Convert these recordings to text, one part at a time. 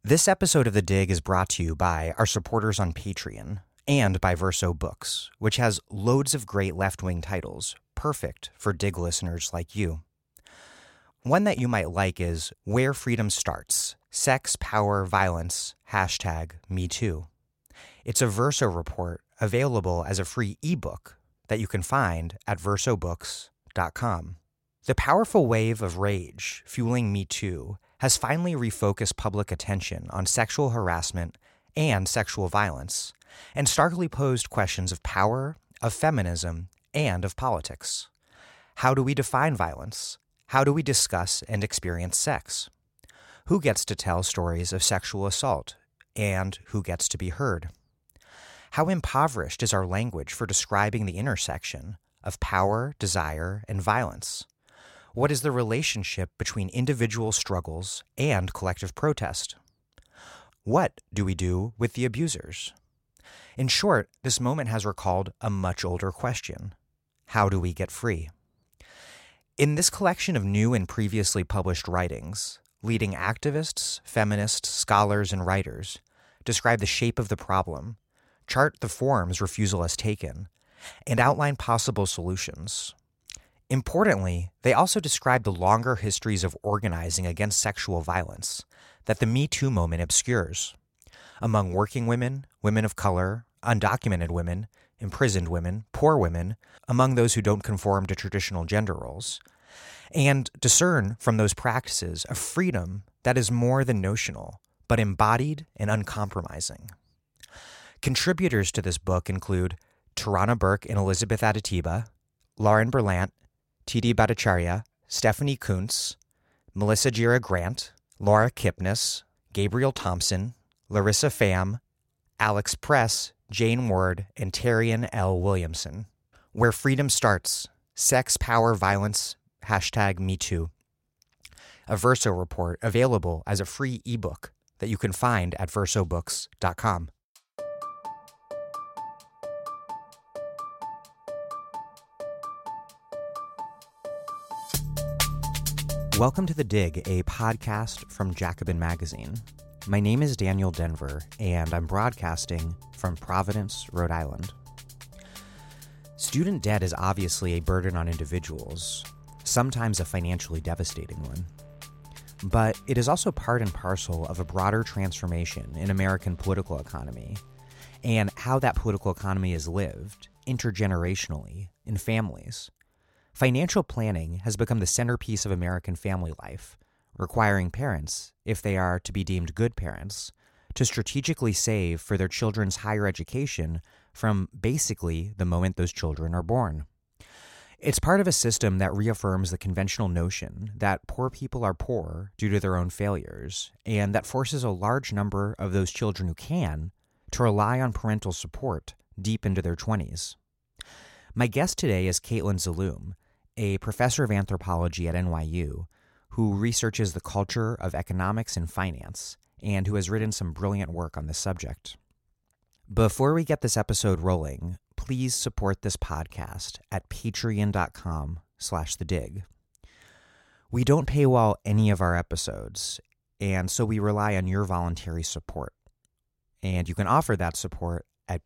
This episode of The Dig is brought to you by our supporters on Patreon and by Verso Books, which has loads of great left-wing titles, perfect for Dig listeners like you. One that you might like is Where Freedom Starts, Sex, Power, Violence, #MeToo. It's a Verso report available as a free ebook that you can find at versobooks.com. The powerful wave of rage fueling Me Too has finally refocused public attention on sexual harassment and sexual violence, and starkly posed questions of power, of feminism, and of politics. How do we define violence? How do we discuss and experience sex? Who gets to tell stories of sexual assault, and who gets to be heard? How impoverished is our language for describing the intersection of power, desire, and violence? What is the relationship between individual struggles and collective protest? What do we do with the abusers? In short, this moment has recalled a much older question. How do we get free? In this collection of new and previously published writings, leading activists, feminists, scholars, and writers describe the shape of the problem, chart the forms refusal has taken, and outline possible solutions. Importantly, they also describe the longer histories of organizing against sexual violence that the Me Too moment obscures. Among working women, women of color, undocumented women, imprisoned women, poor women, among those who don't conform to traditional gender roles, and discern from those practices a freedom that is more than notional, but embodied and uncompromising. Contributors to this book include Tarana Burke and Elizabeth Adetiba, Lauren Berlant, T.D. Bhattacharya, Stephanie Kuntz, Melissa Gira Grant, Laura Kipnis, Gabriel Thompson, Larissa Pham, Alex Press, Jane Ward, and Terrian L. Williamson. Where Freedom Starts, Sex, Power, Violence, #MeToo. A Verso report available as a free ebook that you can find at versobooks.com. Welcome to The Dig, a podcast from Jacobin Magazine. My name is Daniel Denver, and I'm broadcasting from Providence, Rhode Island. Student debt is obviously a burden on individuals, sometimes a financially devastating one. But it is also part and parcel of a broader transformation in American political economy, and how that political economy is lived intergenerationally in families. Financial planning has become the centerpiece of American family life, requiring parents, if they are to be deemed good parents, to strategically save for their children's higher education from basically the moment those children are born. It's part of a system that reaffirms the conventional notion that poor people are poor due to their own failures, and that forces a large number of those children who can to rely on parental support deep into their 20s. My guest today is Caitlin Zaloom, a professor of anthropology at NYU who researches the culture of economics and finance and who has written some brilliant work on this subject. Before we get this episode rolling, please support this podcast at patreon.com/thedig. We don't paywall any of our episodes, and so we rely on your voluntary support. And you can offer that support at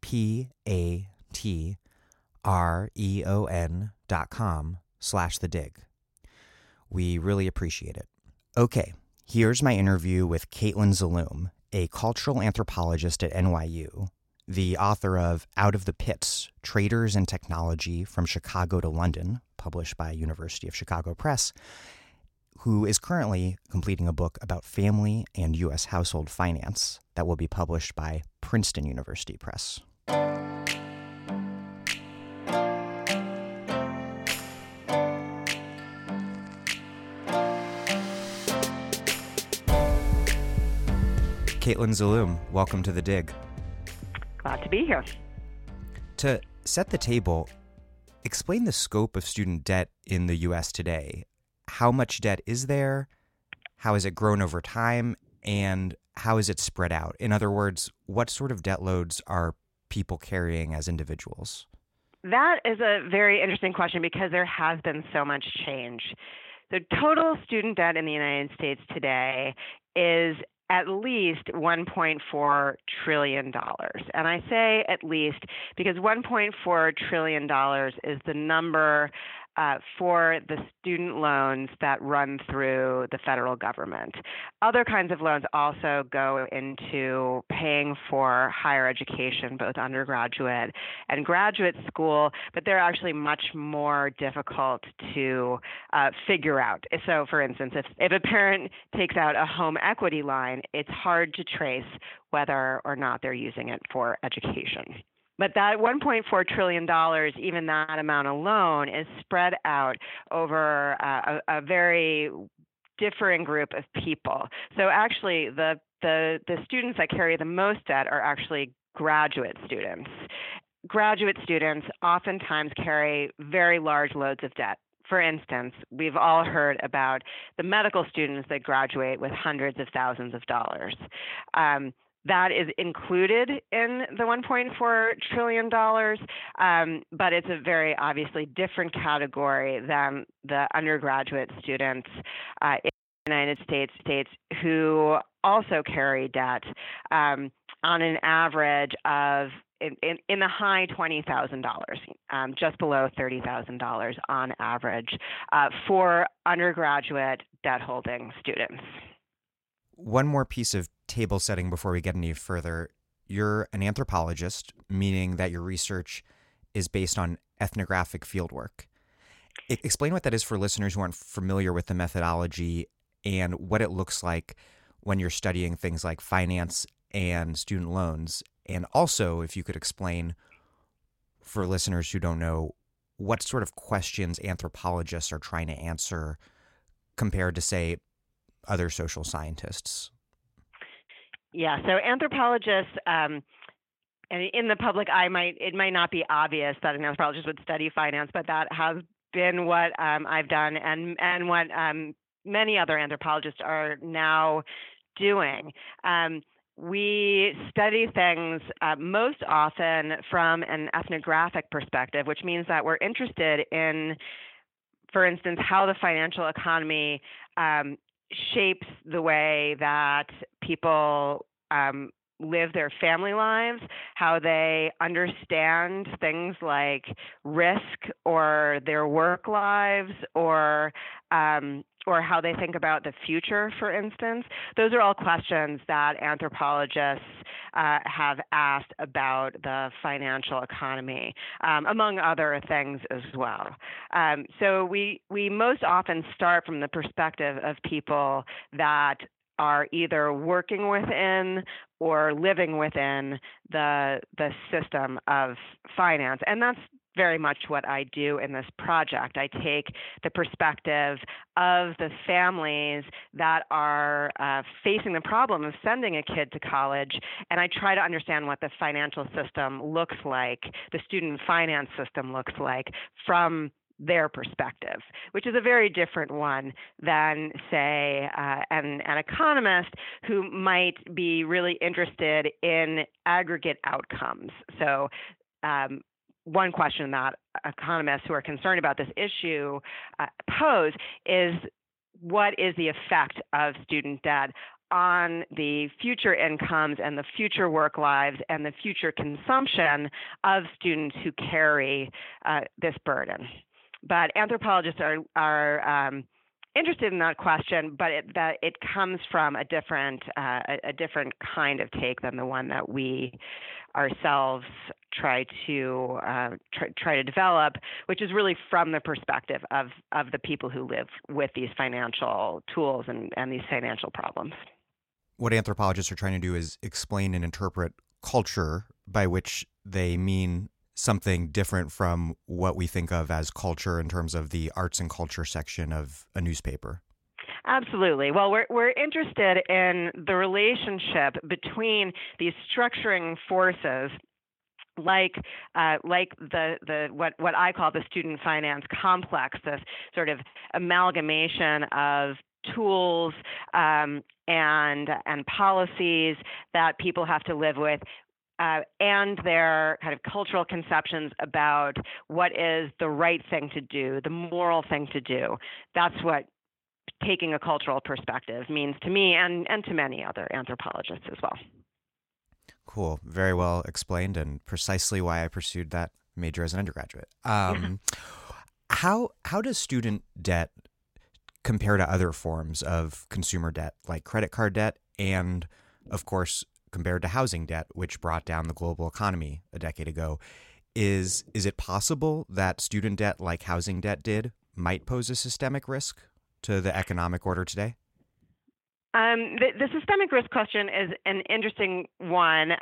patreon.com/thedig. We really appreciate it. Okay, here's my interview with Caitlin Zaloom, a cultural anthropologist at NYU, the author of Out of the Pits, Traders and Technology from Chicago to London, published by University of Chicago Press, who is currently completing a book about family and U.S. household finance that will be published by Princeton University Press. Caitlin Zaloom, welcome to The Dig. Glad to be here. To set the table, explain the scope of student debt in the U.S. today. How much debt is there? How has it grown over time? And how is it spread out? In other words, what sort of debt loads are people carrying as individuals? That is a very interesting question because there has been so much change. The total student debt in the United States today is at least $1.4 trillion. And I say at least because $1.4 trillion is the number for the student loans that run through the federal government. Other kinds of loans also go into paying for higher education, both undergraduate and graduate school, but they're actually much more difficult to figure out. So, for instance, if a parent takes out a home equity line, it's hard to trace whether or not they're using it for education. But that $1.4 trillion, even that amount alone, is spread out over a very differing group of people. So actually, the students that carry the most debt are actually graduate students. Graduate students oftentimes carry very large loads of debt. For instance, we've all heard about the medical students that graduate with hundreds of thousands of dollars. That is included in the $1.4 trillion, but it's a very obviously different category than the undergraduate students in the United States who also carry debt on an average of in the high $20,000, just below $30,000 on average for undergraduate debt holding students. One more piece of table setting before we get any further. You're an anthropologist, meaning that your research is based on ethnographic fieldwork. Explain what that is for listeners who aren't familiar with the methodology and what it looks like when you're studying things like finance and student loans. And also, if you could explain for listeners who don't know, what sort of questions anthropologists are trying to answer compared to, say, other social scientists. Yeah, so anthropologists, and in the public eye, it might not be obvious that an anthropologist would study finance, but that has been what I've done and what many other anthropologists are now doing. We study things most often from an ethnographic perspective, which means that we're interested in, for instance, how the financial economy shapes the way that people live their family lives, how they understand things like risk or their work lives or how they think about the future, for instance. Those are all questions that anthropologists have asked about the financial economy, among other things as well. So we most often start from the perspective of people that are either working within or living within the system of finance. And that's very much what I do in this project. I take the perspective of the families that are facing the problem of sending a kid to college, and I try to understand what the financial system looks like, the student finance system looks like from their perspective, which is a very different one than, say, an economist who might be really interested in aggregate outcomes. So one question that economists who are concerned about this issue pose is, what is the effect of student debt on the future incomes and the future work lives and the future consumption of students who carry this burden? But anthropologists are interested in that question, but it comes from a different kind of take than the one that we ourselves try to develop, which is really from the perspective of the people who live with these financial tools and these financial problems. What anthropologists are trying to do is explain and interpret culture, by which they mean something different from what we think of as culture in terms of the arts and culture section of a newspaper. Absolutely. Well, we're interested in the relationship between these structuring forces, like the what I call the student finance complex, this sort of amalgamation of tools and policies that people have to live with, and their kind of cultural conceptions about what is the right thing to do, the moral thing to do. That's what taking a cultural perspective means to me and to many other anthropologists as well. Cool. Very well explained, and precisely why I pursued that major as an undergraduate. How does student debt compare to other forms of consumer debt, like credit card debt, and, of course, compared to housing debt, which brought down the global economy a decade ago? Is it possible that student debt, like housing debt did, might pose a systemic risk to the economic order today? The systemic risk question is an interesting one.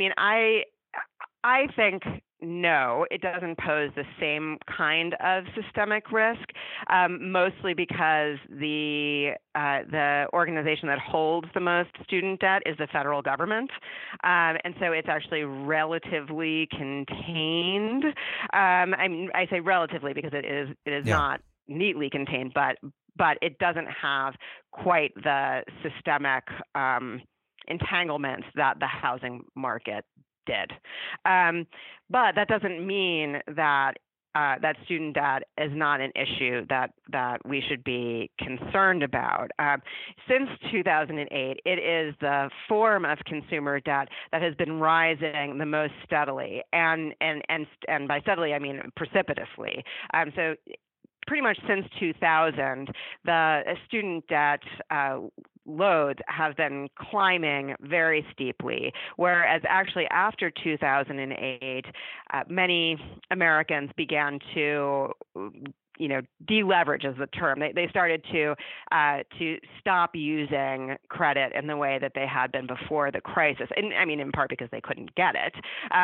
I think no, it doesn't pose the same kind of systemic risk, mostly because the organization that holds the most student debt is the federal government, and so it's actually relatively contained. I say relatively because it is not neatly contained, but it doesn't have quite the systemic entanglements that the housing market did. But that doesn't mean that that student debt is not an issue that we should be concerned about. Since 2008, it is the form of consumer debt that has been rising the most steadily, and by steadily I mean precipitously. So pretty much since 2000, the student debt loads have been climbing very steeply, whereas actually after 2008, many Americans began to deleverage is the term. They started to stop using credit in the way that they had been before the crisis, and I mean in part because they couldn't get it,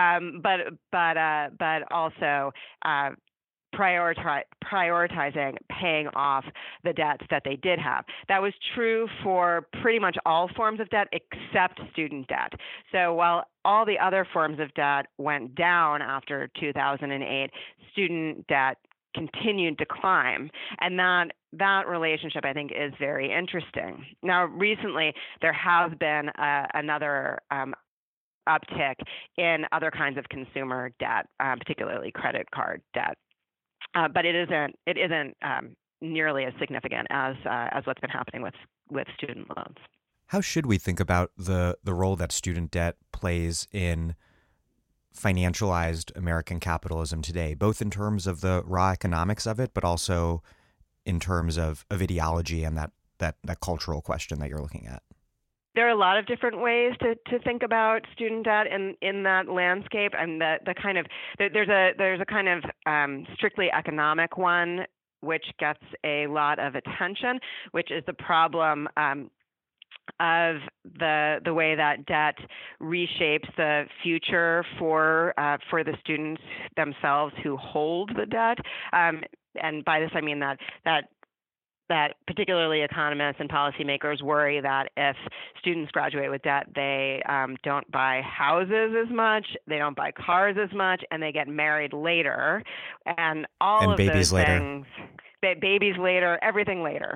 but also prioritizing paying off the debts that they did have. That was true for pretty much all forms of debt except student debt. So while all the other forms of debt went down after 2008, student debt continued to climb, and that relationship, I think, is very interesting. Now, recently, there has been another uptick in other kinds of consumer debt, particularly credit card debt. But it isn't nearly as significant as what's been happening with student loans. How should we think about the role that student debt plays in financialized American capitalism today, both in terms of the raw economics of it, but also in terms of ideology and that cultural question that you're looking at? There are a lot of different ways to think about student debt in that landscape, and there's a kind of strictly economic one which gets a lot of attention, which is the problem of the way that debt reshapes the future for the students themselves who hold the debt, and by this I mean that particularly economists and policymakers worry that if students graduate with debt, they don't buy houses as much, they don't buy cars as much, and they get married later, and all of babies those later. things. Babies later, everything later,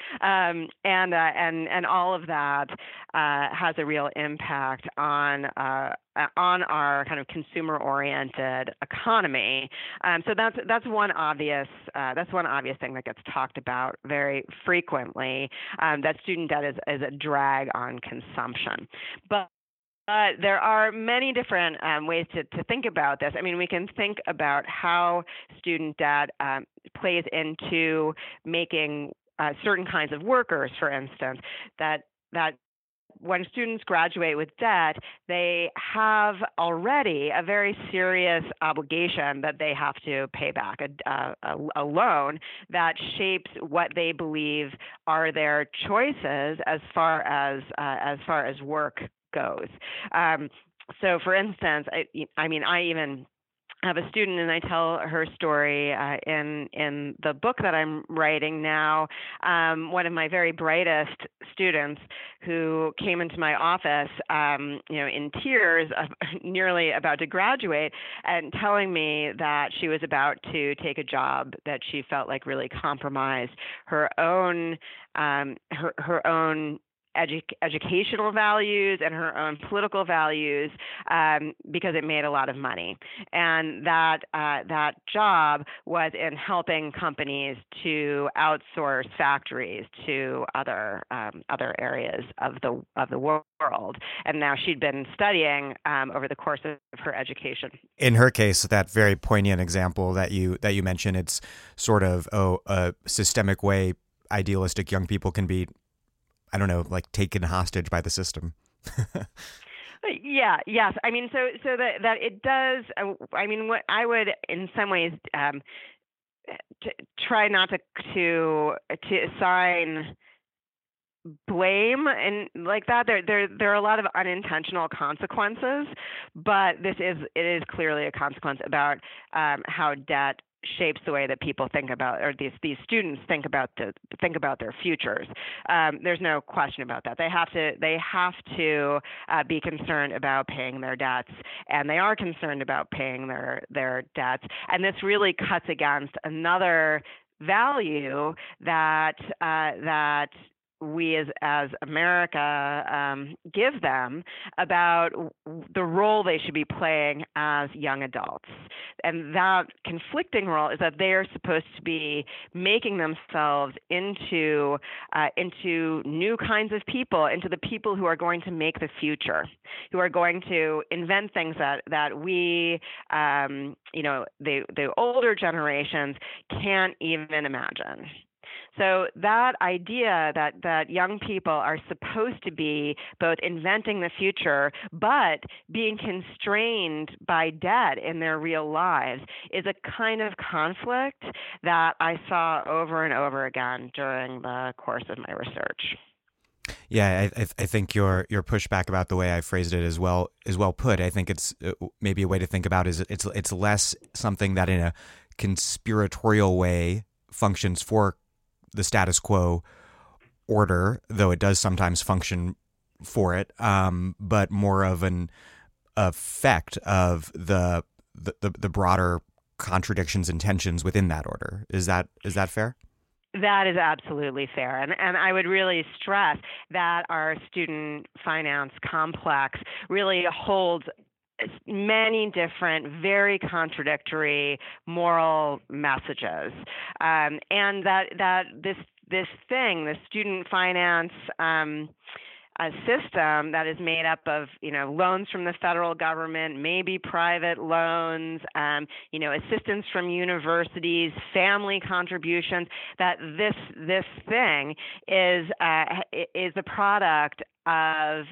and all of that has a real impact on our kind of consumer-oriented economy. So that's one obvious thing that gets talked about very frequently. That student debt is a drag on consumption, but there are many different ways to think about this. I mean, we can think about how student debt plays into making certain kinds of workers, for instance, that when students graduate with debt, they have already a very serious obligation that they have to pay back, a loan that shapes what they believe are their choices as far as work goes. So, for instance, I even have a student, and I tell her story in the book that I'm writing now. One of my very brightest students who came into my office, in tears, nearly about to graduate, and telling me that she was about to take a job that she felt like really compromised her own educational values and her own political values because it made a lot of money. And that job was in helping companies to outsource factories to other areas of the world. And now she'd been studying over the course of her education. In her case, that very poignant example that you mentioned, it's sort of a systemic way idealistic young people can be, I don't know, like taken hostage by the system. Yeah. Yes. I mean, so that it does. I mean, what I would, in some ways, try not to assign blame and like that. There are a lot of unintentional consequences, but it is clearly a consequence about how debt shapes the way that people think about, or these students think about their futures. There's no question about that. They have to be concerned about paying their debts, and they are concerned about paying their debts. And this really cuts against another value that we as America give them about the role they should be playing as young adults. And that conflicting role is that they are supposed to be making themselves into new kinds of people, into the people who are going to make the future, who are going to invent things that we, the older generations can't even imagine. So that idea that young people are supposed to be both inventing the future but being constrained by debt in their real lives is a kind of conflict that I saw over and over again during the course of my research. Yeah, I think your pushback about the way I phrased it is well put. I think it's maybe a way to think about it is it's less something that in a conspiratorial way functions for the status quo order, though it does sometimes function for it, but more of an effect of the broader contradictions and tensions within that order. Is that fair? That is absolutely fair. And I would really stress that our student finance complex really holds many different, very contradictory moral messages, and that this student finance system that is made up of loans from the federal government, maybe private loans, assistance from universities, family contributions. That this thing is a product of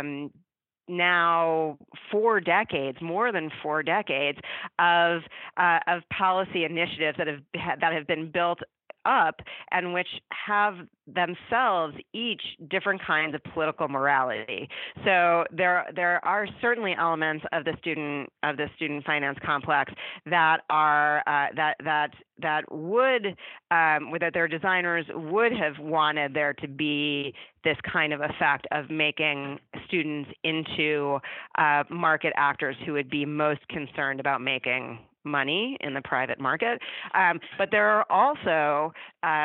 now more than 4 decades of policy initiatives that have been built up and which have themselves each different kinds of political morality. So there are certainly elements of the student finance complex that are that would that their designers would have wanted there to be this kind of effect of making students into market actors who would be most concerned about making money in the private market. But there are also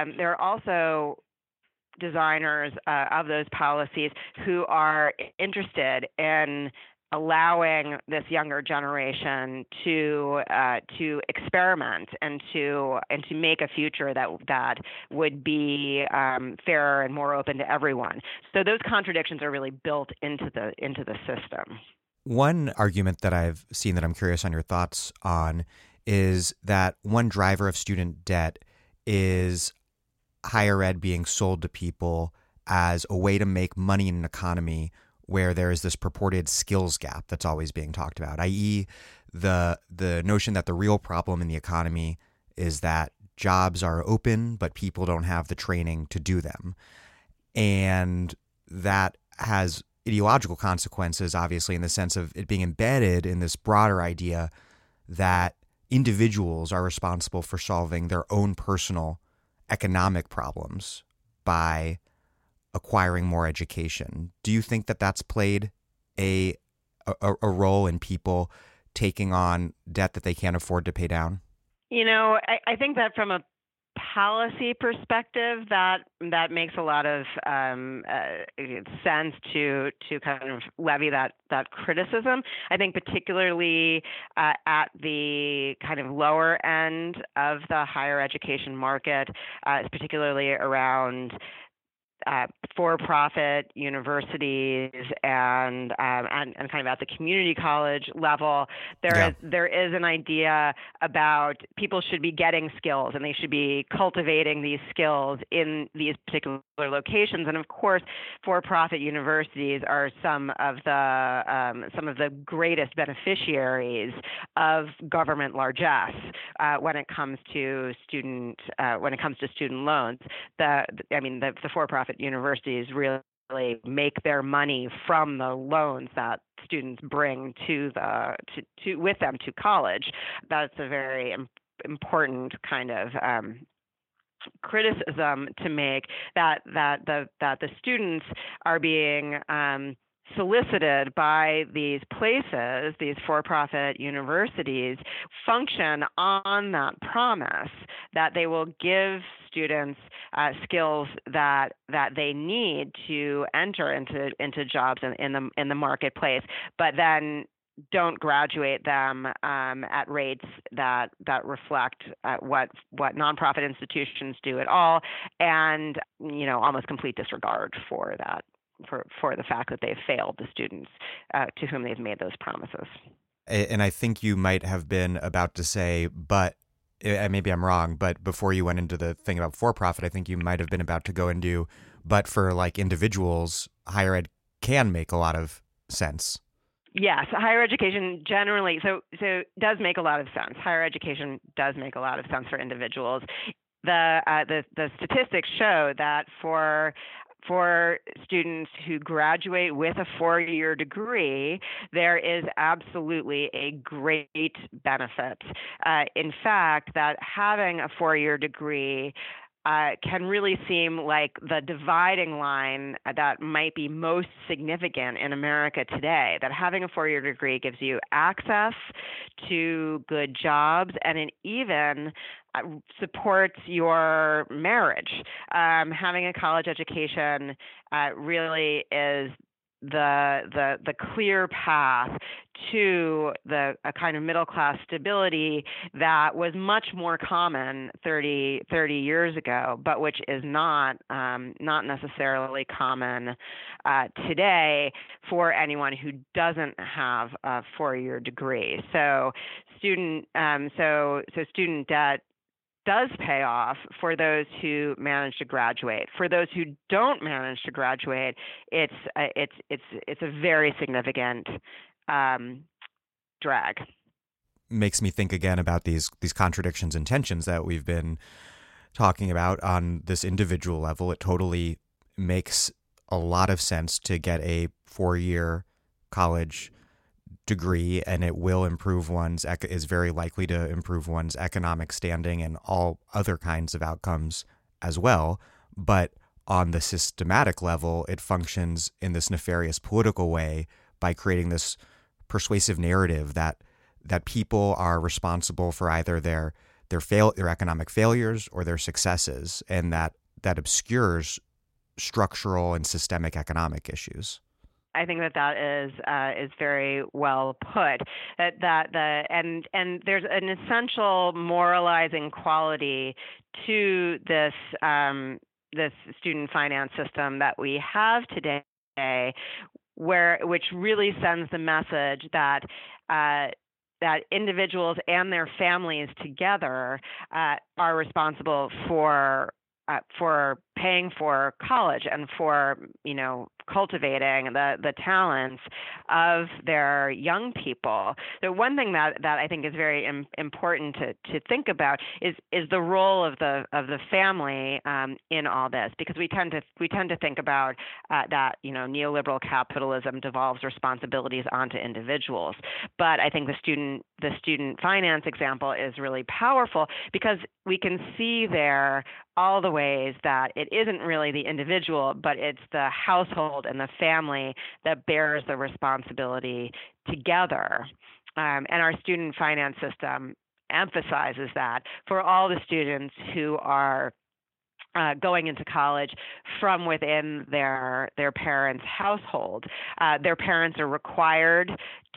designers of those policies who are interested in allowing this younger generation to experiment and to make a future that would be fairer and more open to everyone. So those contradictions are really built into the system. One argument that I've seen that I'm curious on your thoughts on is that one driver of student debt is higher ed being sold to people as a way to make money in an economy where there is this purported skills gap that's always being talked about, i.e. the notion that the real problem in the economy is that jobs are open, but people don't have the training to do them. And that has ideological consequences, obviously, in the sense of it being embedded in this broader idea that individuals are responsible for solving their own personal economic problems by acquiring more education. Do you think that that's played a role in people taking on debt that they can't afford to pay down? I think that from a policy perspective, that makes a lot of sense to kind of levy that criticism. I think particularly at the kind of lower end of the higher education market, particularly around for-profit universities and kind of at the community college level, there is an idea about people should be getting skills and they should be cultivating these skills in these particular locations. And of course, for-profit universities are some of the greatest beneficiaries of government largesse when it comes to student loans. The for-profit universities really make their money from the loans that students bring with them to college. That's a very important kind of criticism to make, that the students are being solicited by these places, these for-profit universities, function on that promise that they will give students skills that they need to enter into jobs in the marketplace, but then don't graduate them at rates that reflect what nonprofit institutions do at all, and almost complete disregard for that. For the fact that they've failed the students to whom they've made those promises. And I think you might have been about to say, but maybe I'm wrong, but before you went into the thing about for-profit, I think you might have been about to go into, but for like individuals, higher ed can make a lot of sense. Yes, higher education generally so does make a lot of sense. Higher education does make a lot of sense for individuals. The statistics show that for students who graduate with a 4-year degree, there is absolutely a great benefit. In fact, that having a 4-year degree can really seem like the dividing line that might be most significant in America today, that having a 4-year degree gives you access to good jobs and it even supports your marriage. Having a college education really is the clear path to a kind of middle class stability that was much more common 30 years ago, but which is not necessarily common today for anyone who doesn't have a 4-year degree. So student debt does pay off for those who manage to graduate. For those who don't manage to graduate, it's a very significant drag. Makes me think again about these contradictions and tensions that we've been talking about on this individual level. It totally makes a lot of sense to get a 4-year college degree, and it will improve is very likely to improve one's economic standing and all other kinds of outcomes as well. But on the systematic level, it functions in this nefarious political way by creating this persuasive narrative that people are responsible for either their economic failures or their successes, and that obscures structural and systemic economic issues. I think that is very well put. And there's an essential moralizing quality to this student finance system that we have today, which really sends the message that individuals and their families together are responsible for paying for college and for cultivating the talents of their young people. The one thing that I think is very important to think about is the role of the family in all this, because we tend to think about that neoliberal capitalism devolves responsibilities onto individuals. But I think the student finance example is really powerful because we can see there all the ways that it isn't really the individual, but it's the household and the family that bears the responsibility together. And our student finance system emphasizes that for all the students who are going into college from within their parents' household. Their parents are required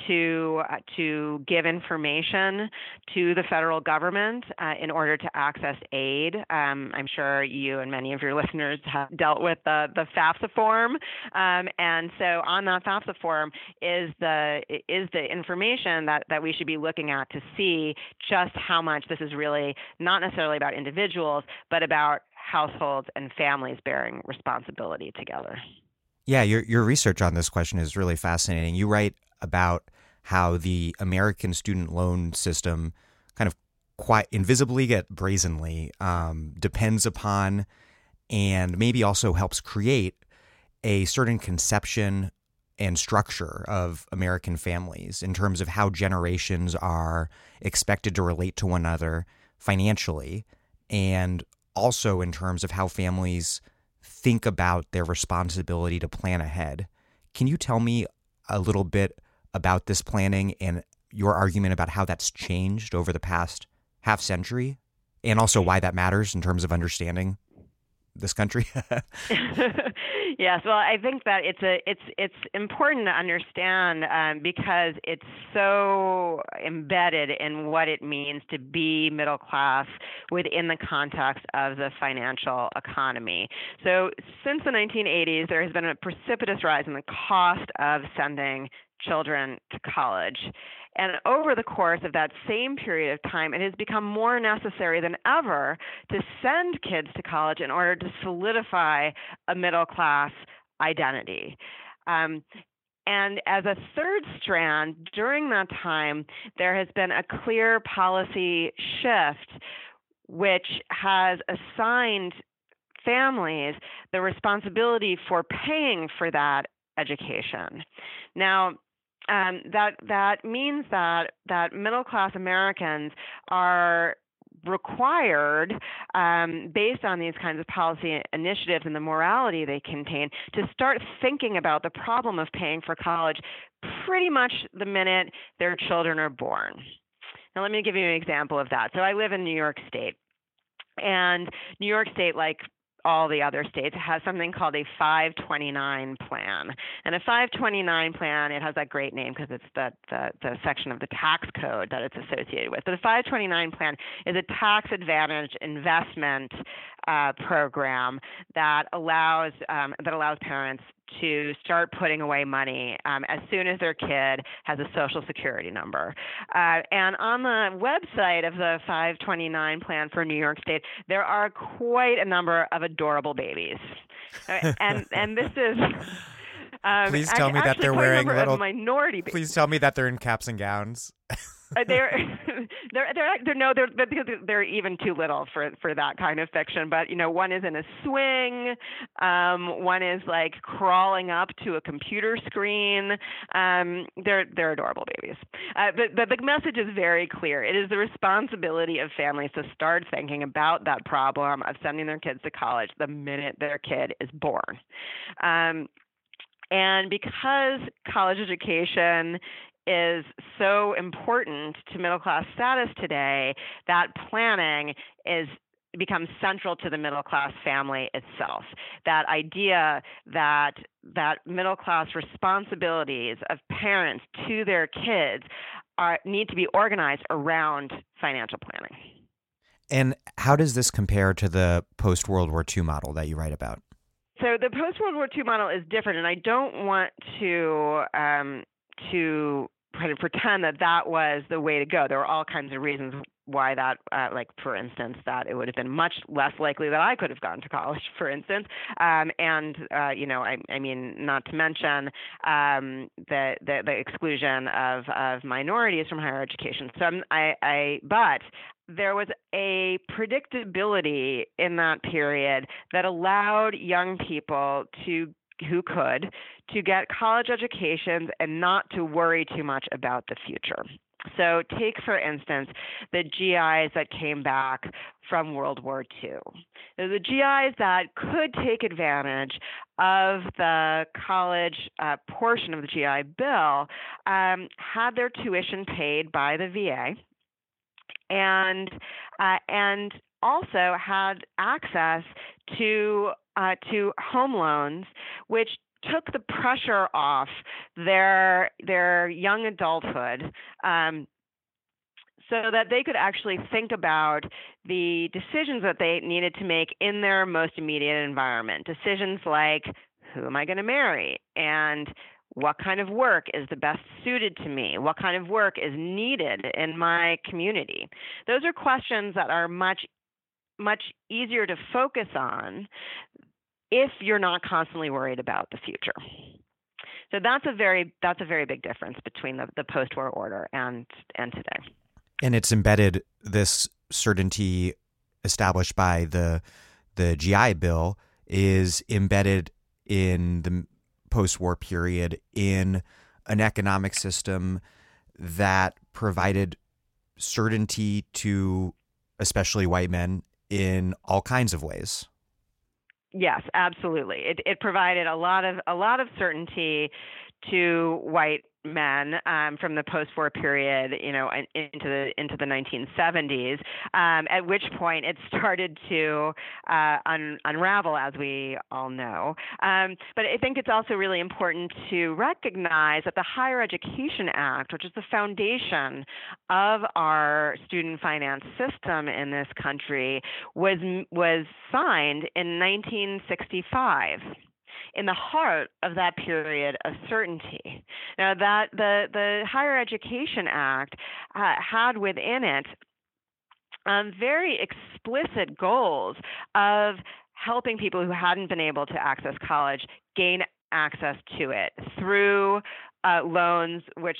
to give information to the federal government in order to access aid. I'm sure you and many of your listeners have dealt with the FAFSA form, and so on that FAFSA form is the information that we should be looking at to see just how much this is really not necessarily about individuals, but about households and families bearing responsibility together. Yeah, your research on this question is really fascinating. You write about how the American student loan system kind of quite invisibly yet brazenly depends upon and maybe also helps create a certain conception and structure of American families in terms of how generations are expected to relate to one another financially, and also in terms of how families think about their responsibility to plan ahead. Can you tell me a little bit about this planning and your argument about how that's changed over the past half century, and also why that matters in terms of understanding this country? Yes, well, I think that it's important to understand because it's so embedded in what it means to be middle class within the context of the financial economy. So since the 1980s, there has been a precipitous rise in the cost of sending children to college. And over the course of that same period of time, it has become more necessary than ever to send kids to college in order to solidify a middle class identity. And as a third strand, during that time, there has been a clear policy shift which has assigned families the responsibility for paying for that education. Now, that means that middle class Americans are required, based on these kinds of policy initiatives and the morality they contain, to start thinking about the problem of paying for college pretty much the minute their children are born. Now, let me give you an example of that. So I live in New York State, and New York State, like all the other states, has something called a 529 plan. And a 529 plan, it has that great name because it's the section of the tax code that it's associated with. But the 529 plan is a tax advantage investment program that allows parents to start putting away money as soon as their kid has a Social Security number. And on the website of the 529 plan for New York State, there are quite a number of adorable babies. And this is... Please tell me that they're wearing little minority babies. Please tell me that they're in caps and gowns. They're even too little for that kind of fiction. But one is in a swing, one is like crawling up to a computer screen. They're adorable babies. But the message is very clear. It is the responsibility of families to start thinking about that problem of sending their kids to college the minute their kid is born. And because college education is so important to middle class status today, that planning becomes central to the middle class family itself. That idea that middle class responsibilities of parents to their kids need to be organized around financial planning. And how does this compare to the post-World War II model that you write about? So the post-World War II model is different, and I don't want to kind of pretend that was the way to go. There were all kinds of reasons why that, like, for instance, that it would have been much less likely that I could have gone to college, for instance. I mean, not to mention the exclusion of minorities from higher education. So but there was a predictability in that period that allowed young people who could get college educations and not to worry too much about the future. So take, for instance, the GIs that came back from World War II. The GIs that could take advantage of the college portion of the GI Bill had their tuition paid by the VA. and also had access to home loans, which took the pressure off their young adulthood, so that they could actually think about the decisions that they needed to make in their most immediate environment. Decisions like, who am I going to marry? And what kind of work is the best suited to me? What kind of work is needed in my community? Those are questions that are much easier to focus on if you're not constantly worried about the future. So that's a very big difference between the post-war order and today. And it's embedded, this certainty established by the GI Bill is embedded in the post-war period in an economic system that provided certainty to especially white men in all kinds of ways. Yes, absolutely. It provided a lot of certainty to white men from the post-war period, into the 1970s, at which point it started to unravel, as we all know. But I think it's also really important to recognize that the Higher Education Act, which is the foundation of our student finance system in this country, was signed in 1965. In the heart of that period of certainty. Now, that the Higher Education Act had within it very explicit goals of helping people who hadn't been able to access college gain access to it through loans, which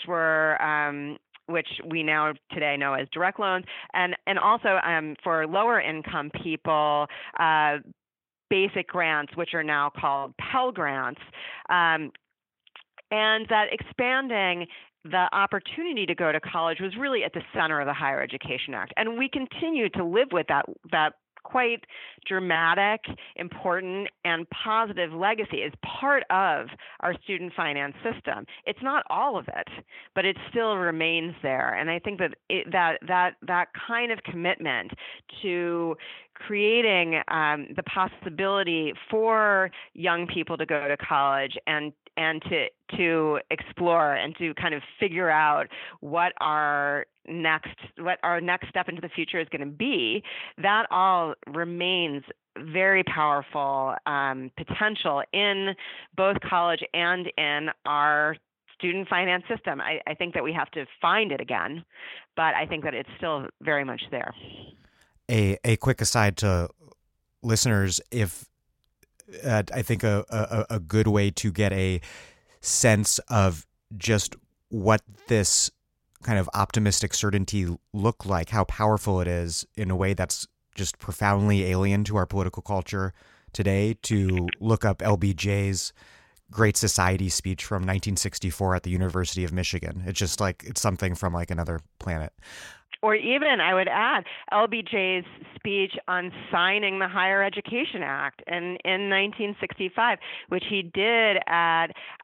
we now today know as direct loans, and also for lower income people, basic grants, which are now called Pell Grants, and that expanding the opportunity to go to college was really at the center of the Higher Education Act. And we continue to live with that quite dramatic, important, and positive legacy as part of our student finance system. It's not all of it, but it still remains there. And I think that that kind of commitment to creating the possibility for young people to go to college and to explore and to kind of figure out what our next step into the future is going to be, that all remains very powerful potential in both college and in our student finance system. I think that we have to find it again, but I think that it's still very much there. A quick aside to listeners, if I think a good way to get a sense of just what this kind of optimistic certainty look like, how powerful it is in a way that's just profoundly alien to our political culture today, to look up LBJ's Great Society speech from 1964 at the University of Michigan. It's just like, it's something from like another planet. Or even, I would add, LBJ's speech on signing the Higher Education Act in 1965, which he did at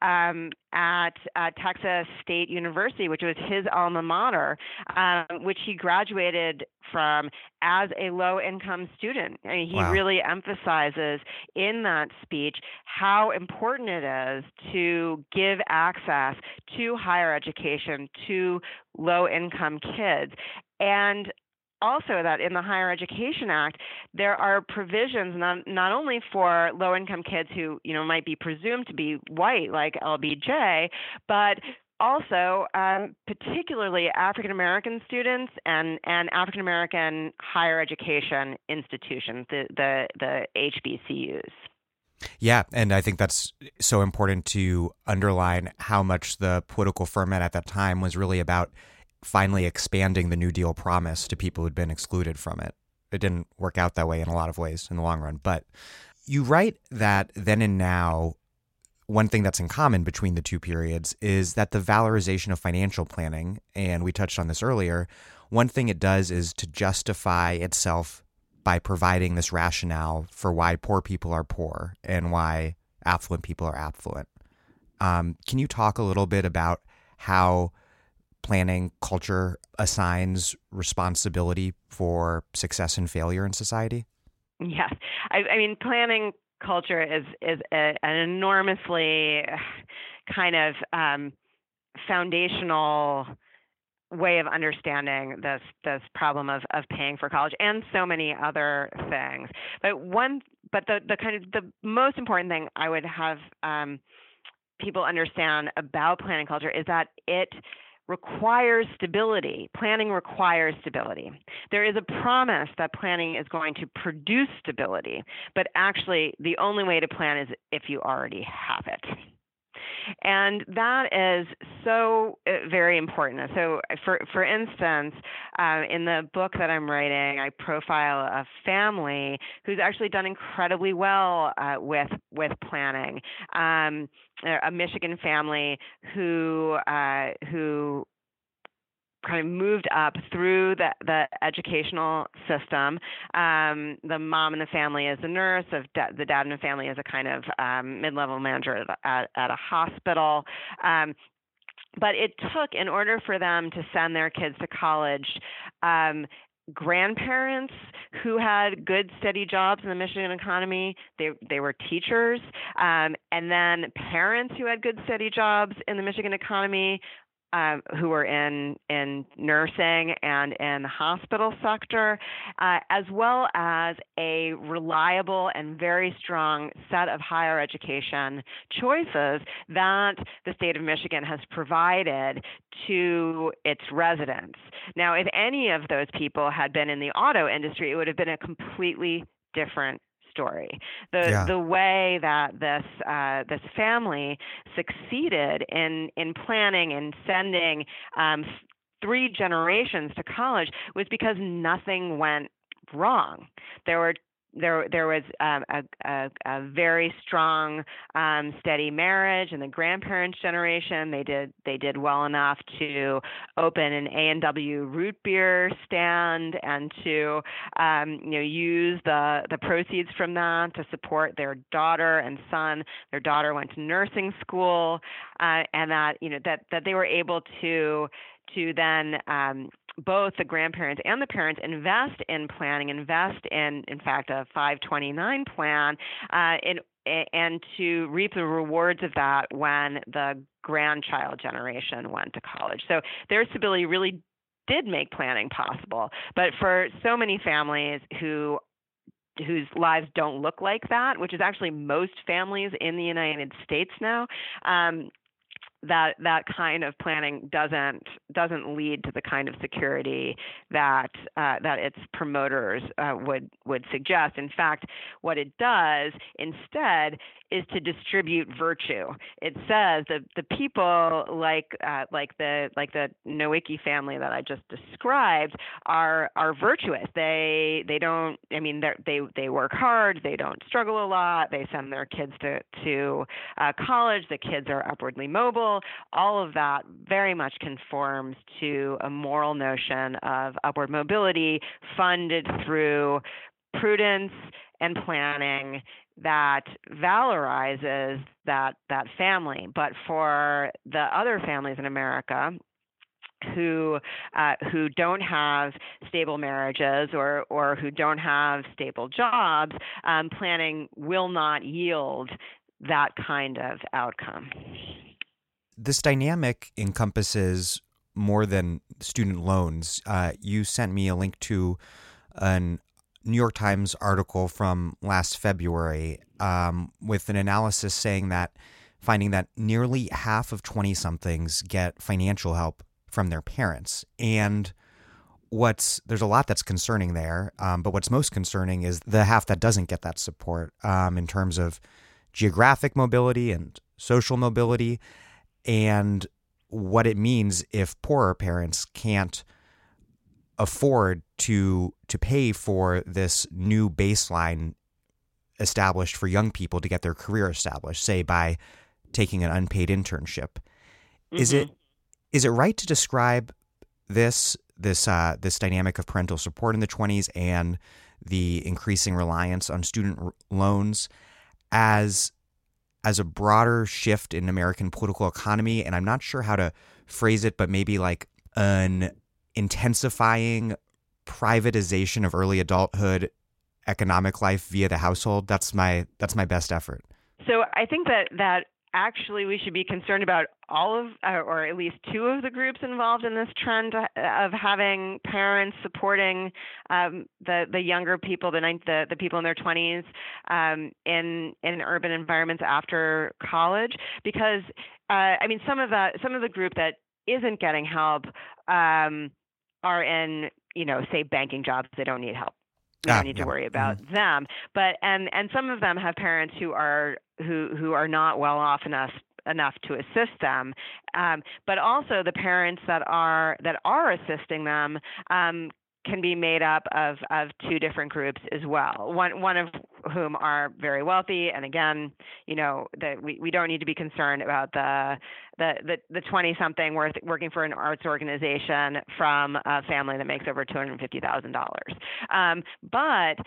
Texas State University, which was his alma mater, which he graduated from as a low-income student. I mean, he really emphasizes in that speech how important it is to give access to higher education to low-income kids. And also that in the Higher Education Act, there are provisions not only for low-income kids who, might be presumed to be white, like LBJ, but also particularly African-American students and African-American higher education institutions, the HBCUs. Yeah, and I think that's so important to underline how much the political ferment at that time was really about finally expanding the New Deal promise to people who'd been excluded from it. It didn't work out that way in a lot of ways in the long run. But you write that then and now, one thing that's in common between the two periods is that the valorization of financial planning, and we touched on this earlier, one thing it does is to justify itself by providing this rationale for why poor people are poor and why affluent people are affluent. Can you talk a little bit about how planning culture assigns responsibility for success and failure in society? Yes. I mean, planning culture is an enormously kind of foundational way of understanding this problem of paying for college and so many other things. But the most important thing I would have people understand about planning culture is that it requires stability. Planning requires stability. There is a promise that planning is going to produce stability, but actually the only way to plan is if you already have it. And that is so very important. So, for instance, in the book that I'm writing, I profile a family who's actually done incredibly well with planning. A Michigan family who kind of moved up through the educational system. The mom in the family is a nurse. The dad in the family is a kind of mid-level manager at a hospital. But it took, in order for them to send their kids to college, grandparents who had good, steady jobs in the Michigan economy, they were teachers, and then parents who had good, steady jobs in the Michigan economy, who were in nursing and in the hospital sector, as well as a reliable and very strong set of higher education choices that the state of Michigan has provided to its residents. Now, if any of those people had been in the auto industry, it would have been a completely different story. The way that this family succeeded in planning and sending 3 generations to college was because nothing went wrong. There was a very strong, steady marriage in the grandparents' generation. They did well enough to open an A&W root beer stand and to use the proceeds from that to support their daughter and son. Their daughter went to nursing school, and that they were able to then both the grandparents and the parents invest in planning, invest in fact, a 529 plan, and to reap the rewards of that when the grandchild generation went to college. So their stability really did make planning possible. But for so many families whose lives don't look like that, which is actually most families in the United States now, that kind of planning doesn't lead to the kind of security that its promoters would suggest. In fact, what it does instead is to distribute virtue. It says that the people like the Nowicki family that I just described are virtuous. They don't. I mean, they work hard. They don't struggle a lot. They send their kids to college. The kids are upwardly mobile. All of that very much conforms to a moral notion of upward mobility funded through prudence and planning that valorizes that family. But for the other families in America who don't have stable marriages or who don't have stable jobs, planning will not yield that kind of outcome. This dynamic encompasses more than student loans. You sent me a link to an New York Times article from last February with an analysis finding that nearly half of 20-somethings get financial help from their parents. And there's a lot that's concerning there, but what's most concerning is the half that doesn't get that support in terms of geographic mobility and social mobility, and what it means if poorer parents can't afford to pay for this new baseline established for young people to get their career established, say by taking an unpaid internship. Mm-hmm. Is it right to describe this dynamic of parental support in the 20s and the increasing reliance on student loans as a broader shift in American political economy? And I'm not sure how to phrase it, but maybe like an intensifying privatization of early adulthood economic life via the household? That's my best effort. So I think that actually we should be concerned about all of, or at least two of the groups involved in this trend of having parents supporting the younger people, the people in their 20s in urban environments after college, because some of the group that isn't getting help are in, say, banking jobs. They don't need help. We don't need to worry about them. But and some of them have parents who are not well off enough to assist them. But also the parents that are assisting them can be made up of two different groups as well. One of whom are very wealthy, and again, we don't need to be concerned about the 20-something working for an arts organization from a family that makes over $250,000. But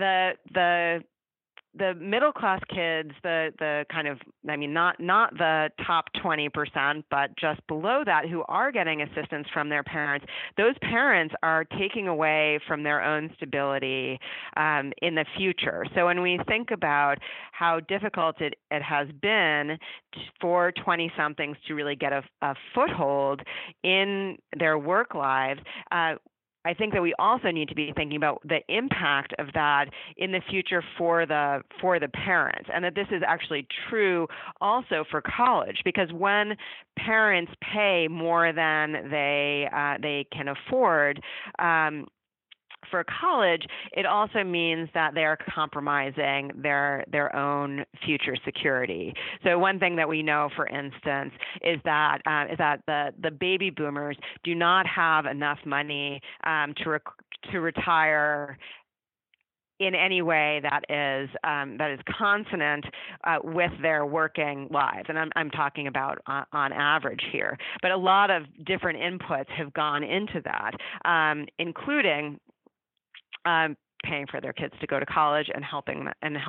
the middle class kids, the kind of, not the top 20%, but just below that, who are getting assistance from their parents, those parents are taking away from their own stability in the future. So when we think about how difficult it has been for 20-somethings to really get a foothold in their work lives, I think that we also need to be thinking about the impact of that in the future for the parents, and that this is actually true also for college, because when parents pay more than they can afford for college, it also means that they're compromising their own future security. So one thing that we know, for instance, is that the baby boomers do not have enough money to retire in any way that is consonant with their working lives, and I'm talking about on average here. But a lot of different inputs have gone into that, including paying for their kids to go to college and helping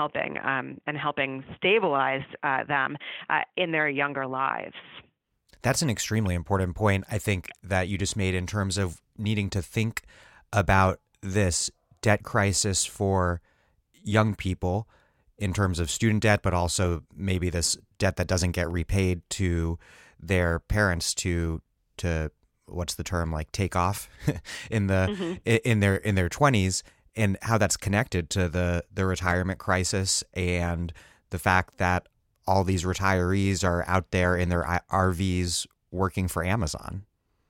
stabilize them in their younger lives. That's an extremely important point, I think, that you just made in terms of needing to think about this debt crisis for young people in terms of student debt, but also maybe this debt that doesn't get repaid to their parents to what's the term, like take off in their 20s, and how that's connected to the retirement crisis and the fact that all these retirees are out there in their RVs working for Amazon.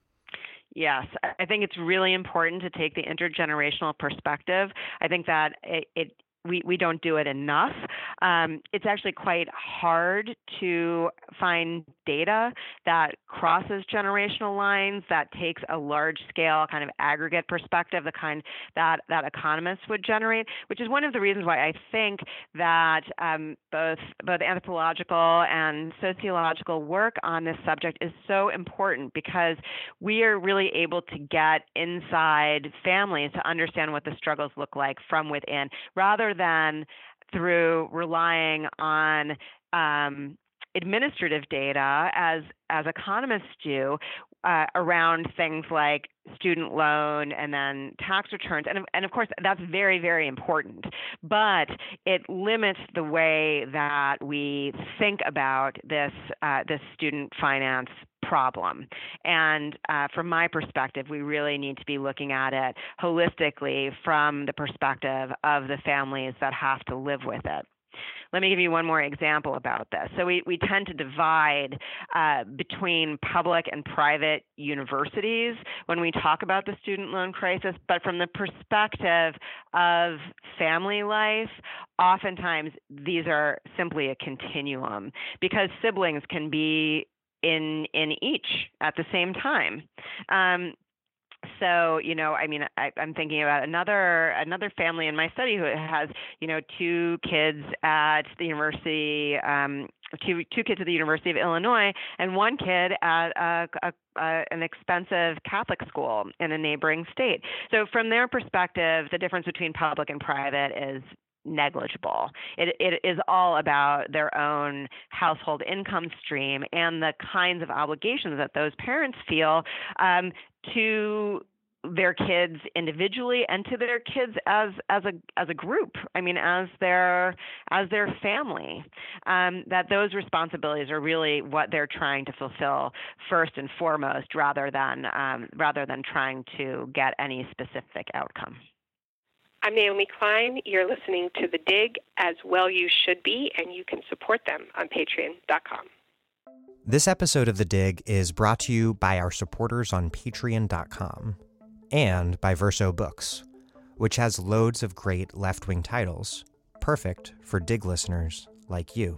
Yes, I think it's really important to take the intergenerational perspective. I think that we don't do it enough. It's actually quite hard to find data that crosses generational lines, that takes a large-scale kind of aggregate perspective, the kind that economists would generate, which is one of the reasons why I think that both anthropological and sociological work on this subject is so important, because we are really able to get inside families to understand what the struggles look like from within, rather than through relying on administrative data as economists do around things like student loan and then tax returns. And of course, that's very, very important. But it limits the way that we think about this student finance problem. And from my perspective, we really need to be looking at it holistically from the perspective of the families that have to live with it. Let me give you one more example about this. So we tend to divide between public and private universities when we talk about the student loan crisis, but from the perspective of family life, oftentimes these are simply a continuum, because siblings can be in each at the same time. So, I'm thinking about another family in my study who has, two kids at the university, two kids at the University of Illinois, and one kid at an expensive Catholic school in a neighboring state. So from their perspective, the difference between public and private negligible. It is all about their own household income stream and the kinds of obligations that those parents feel to their kids individually and to their kids as a group. I mean, as their family. That those responsibilities are really what they're trying to fulfill first and foremost, rather than trying to get any specific outcome. I'm Naomi Klein. You're listening to The Dig, as well you should be, and you can support them on Patreon.com. This episode of The Dig is brought to you by our supporters on Patreon.com and by Verso Books, which has loads of great left-wing titles, perfect for Dig listeners like you.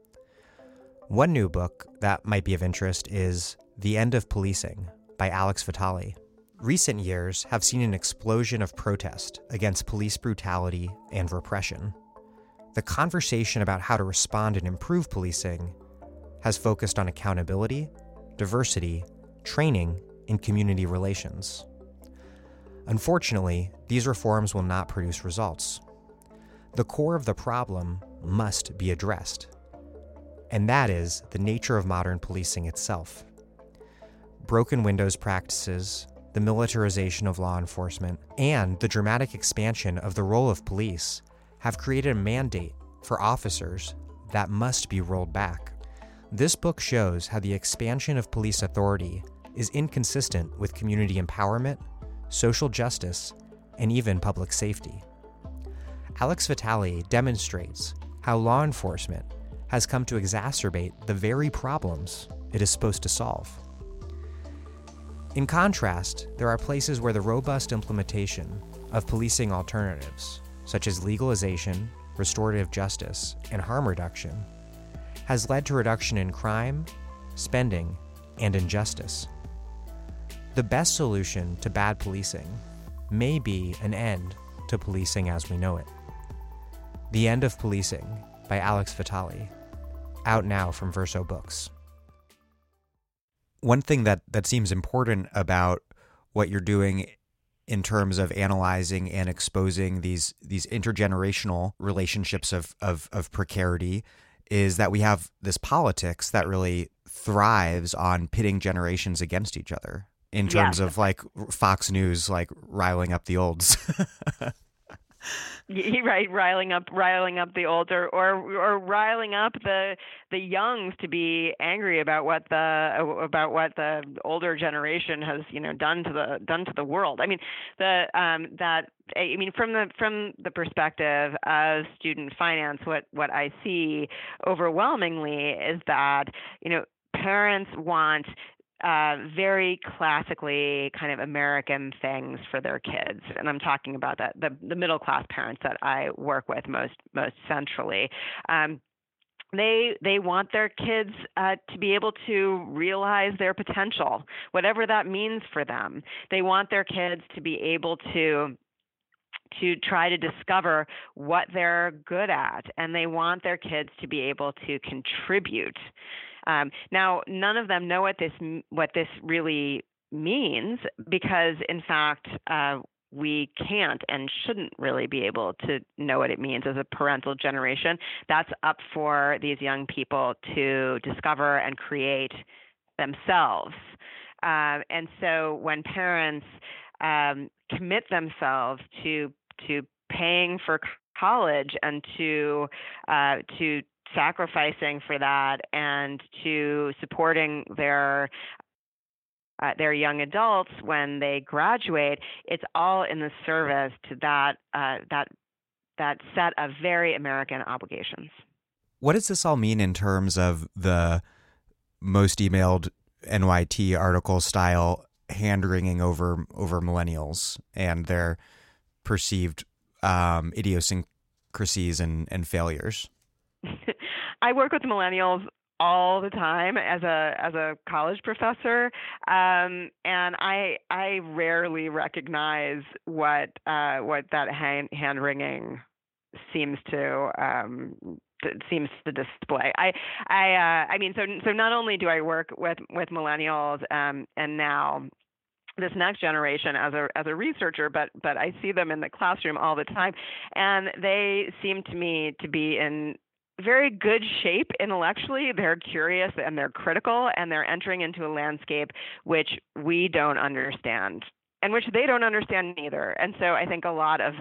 One new book that might be of interest is The End of Policing by Alex Vitale. Recent years have seen an explosion of protest against police brutality and repression. The conversation about how to respond and improve policing has focused on accountability, diversity, training, and community relations. Unfortunately, these reforms will not produce results. The core of the problem must be addressed, and that is the nature of modern policing itself. Broken windows practices, the militarization of law enforcement, and the dramatic expansion of the role of police have created a mandate for officers that must be rolled back. This book shows how the expansion of police authority is inconsistent with community empowerment, social justice, and even public safety. Alex Vitale demonstrates how law enforcement has come to exacerbate the very problems it is supposed to solve. In contrast, there are places where the robust implementation of policing alternatives, such as legalization, restorative justice, and harm reduction, has led to reduction in crime, spending, and injustice. The best solution to bad policing may be an end to policing as we know it. The End of Policing by Alex Vitale, out now from Verso Books. One thing that seems important about what you're doing in terms of analyzing and exposing these intergenerational relationships of precarity is that we have this politics that really thrives on pitting generations against each other in terms of like Fox News, like riling up the olds. Right, riling up the older, or riling up the youngs to be angry about what the older generation has done to the world. I mean, from the perspective of student finance, what I see overwhelmingly is that parents want very classically kind of American things for their kids. And I'm talking about the middle class parents that I work with most centrally. They want their kids to be able to realize their potential, whatever that means for them. They want their kids to be able to try to discover what they're good at, and they want their kids to be able to contribute. Now, none of them know what this really means, because, in fact, we can't and shouldn't really be able to know what it means as a parental generation. That's up for these young people to discover and create themselves. And so when parents commit themselves to paying for college and to sacrificing for that and to supporting their young adults when they graduate, it's all in the service to that set of very American obligations. What does this all mean in terms of the most emailed NYT article style hand-wringing over millennials and their perceived idiosyncrasies and failures? I work with millennials all the time as a college professor, and I rarely recognize what that hand wringing seems to display. I mean, so not only do I work with millennials, and now this next generation as a researcher, but I see them in the classroom all the time, and they seem to me to be in very good shape intellectually. They're curious and they're critical, and they're entering into a landscape which we don't understand and which they don't understand either. And so I think a lot of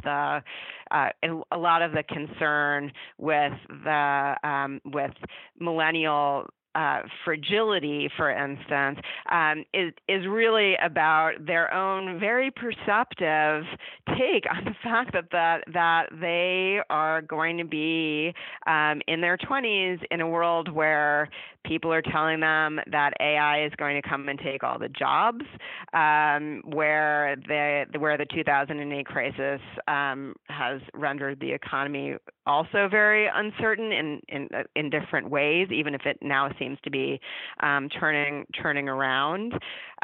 the concern with with millennial fragility, for instance, is really about their own very perceptive take on the fact that they are going to be in their 20s in a world where people are telling them that AI is going to come and take all the jobs, where the 2008 crisis has rendered the economy also very uncertain in different ways, even if it now seems to be turning around.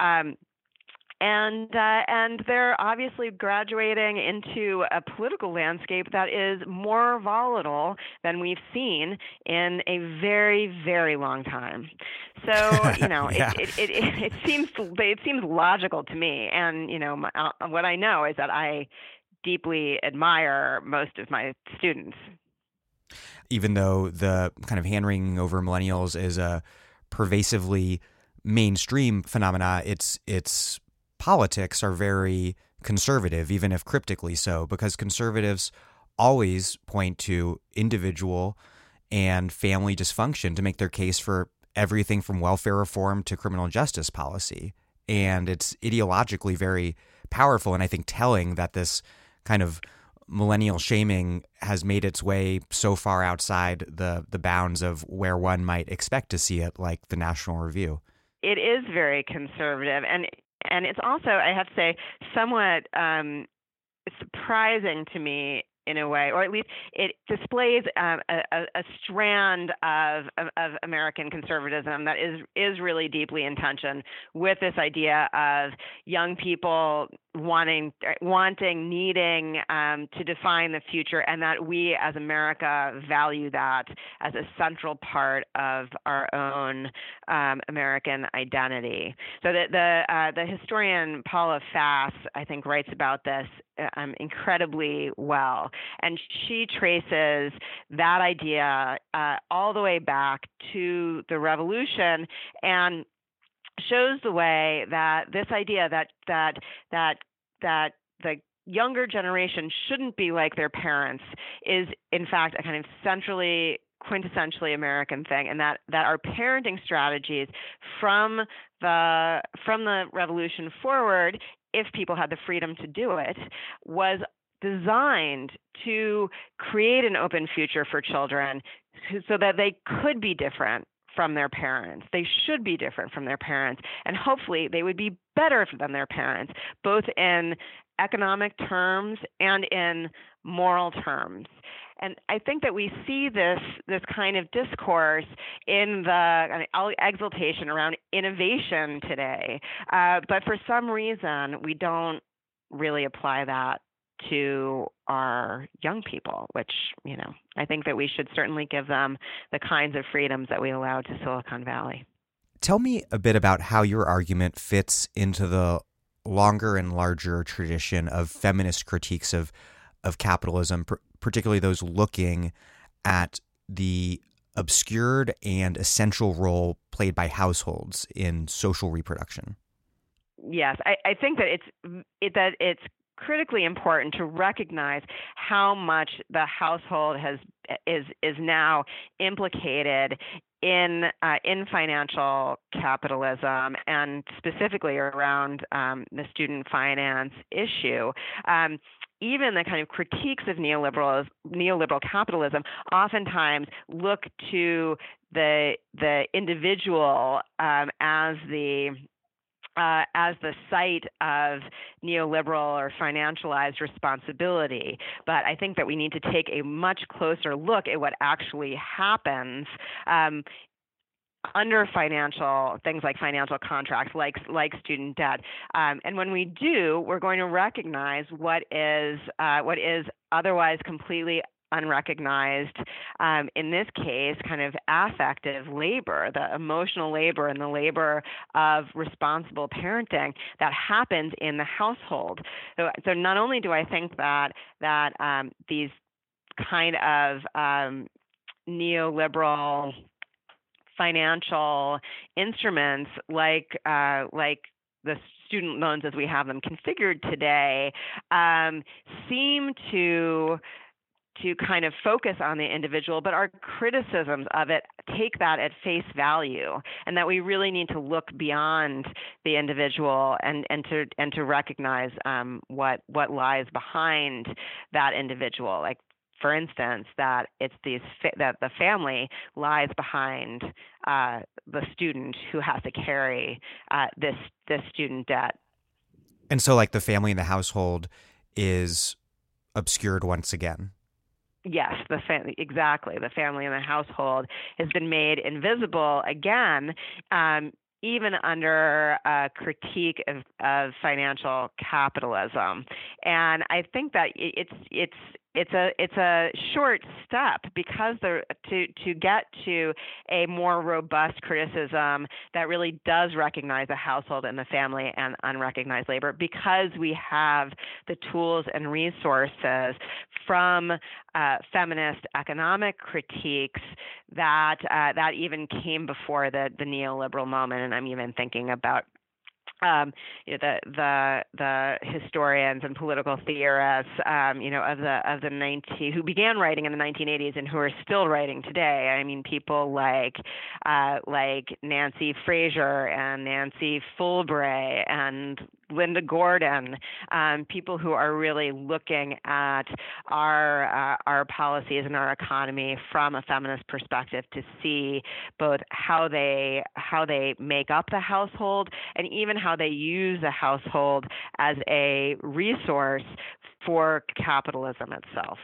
And they're obviously graduating into a political landscape that is more volatile than we've seen in a very, very long time. So, Yeah. it seems logical to me. And, what I know is that I deeply admire most of my students. Even though the kind of hand-wringing over millennials is a pervasively mainstream phenomena, its politics are very conservative, even if cryptically so, because conservatives always point to individual and family dysfunction to make their case for everything from welfare reform to criminal justice policy. And it's ideologically very powerful, and I think telling that this kind of millennial shaming has made its way so far outside the bounds of where one might expect to see it, like the National Review. It is very conservative, and it's also, I have to say, somewhat surprising to me in a way, or at least it displays a strand of American conservatism that is really deeply in tension with this idea of young people wanting, needing to define the future, and that we as America value that as a central part of our own American identity. So the historian Paula Fass, I think, writes about this incredibly well, and she traces that idea all the way back to the Revolution, and shows the way that this idea that the younger generation shouldn't be like their parents is, in fact, a kind of quintessentially American thing, and that our parenting strategies from the Revolution forward, if people had the freedom to do it, was designed to create an open future for children so that they could be different from their parents. They should be different from their parents, and hopefully they would be better than their parents, both in economic terms and in moral terms. And I think that we see this kind of discourse in the exaltation around innovation today, but for some reason we don't really apply that to our young people, which, I think that we should certainly give them the kinds of freedoms that we allow to Silicon Valley. Tell me a bit about how your argument fits into the longer and larger tradition of feminist critiques of capitalism, particularly those looking at the obscured and essential role played by households in social reproduction. Yes, I think that it's critically important to recognize how much the household is now implicated in financial capitalism, and specifically around the student finance issue. Even the kind of critiques of neoliberal capitalism oftentimes look to the individual as the site of neoliberal or financialized responsibility. But I think that we need to take a much closer look at what actually happens under things like financial contracts, like student debt. And when we do, we're going to recognize what is otherwise completely unrecognized, in this case, kind of affective labor, the emotional labor and the labor of responsible parenting that happens in the household. So not only do I think that these kind of neoliberal financial instruments like the student loans as we have them configured today seem to kind of focus on the individual, but our criticisms of it take that at face value, and that we really need to look beyond the individual and to recognize what lies behind that individual. Like, for instance, that it's that the family lies behind the student who has to carry this student debt. And so, like, the family and the household is obscured once again. Yes, exactly. The family and the household has been made invisible again, even under a critique of financial capitalism. And I think that it's a short step, because to get to a more robust criticism that really does recognize the household and the family and unrecognized labor, because we have the tools and resources from feminist economic critiques that even came before the neoliberal moment. And I'm even thinking about the historians and political theorists, of the who began writing in the 1980s and who are still writing today. I mean, people like Nancy Fraser and Nancy Fulbray and Linda Gordon, people who are really looking at our policies and our economy from a feminist perspective to see both how they make up the household and even how they use the household as a resource for capitalism itself.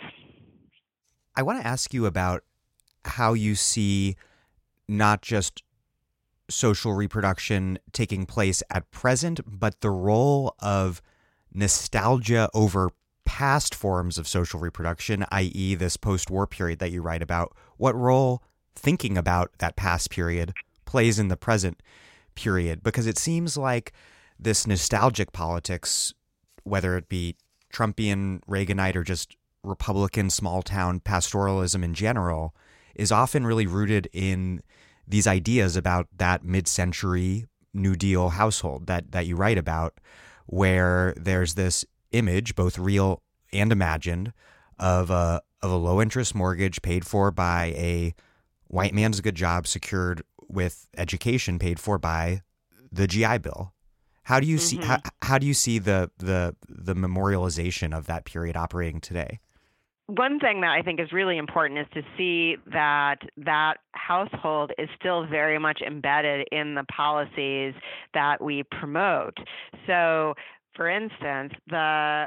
I want to ask you about how you see not just social reproduction taking place at present, but the role of nostalgia over past forms of social reproduction, i.e. this post-war period that you write about. What role thinking about that past period plays in the present period? Because it seems like this nostalgic politics, whether it be Trumpian, Reaganite, or just Republican small-town pastoralism in general, is often really rooted in these ideas about that mid-century New Deal household that you write about, where there's this image, both real and imagined, of a low-interest mortgage paid for by a white man's good job secured with education paid for by the GI Bill. How do you see how do you see the memorialization of that period operating today? One thing that I think is really important is to see that household is still very much embedded in the policies that we promote. So, for instance, the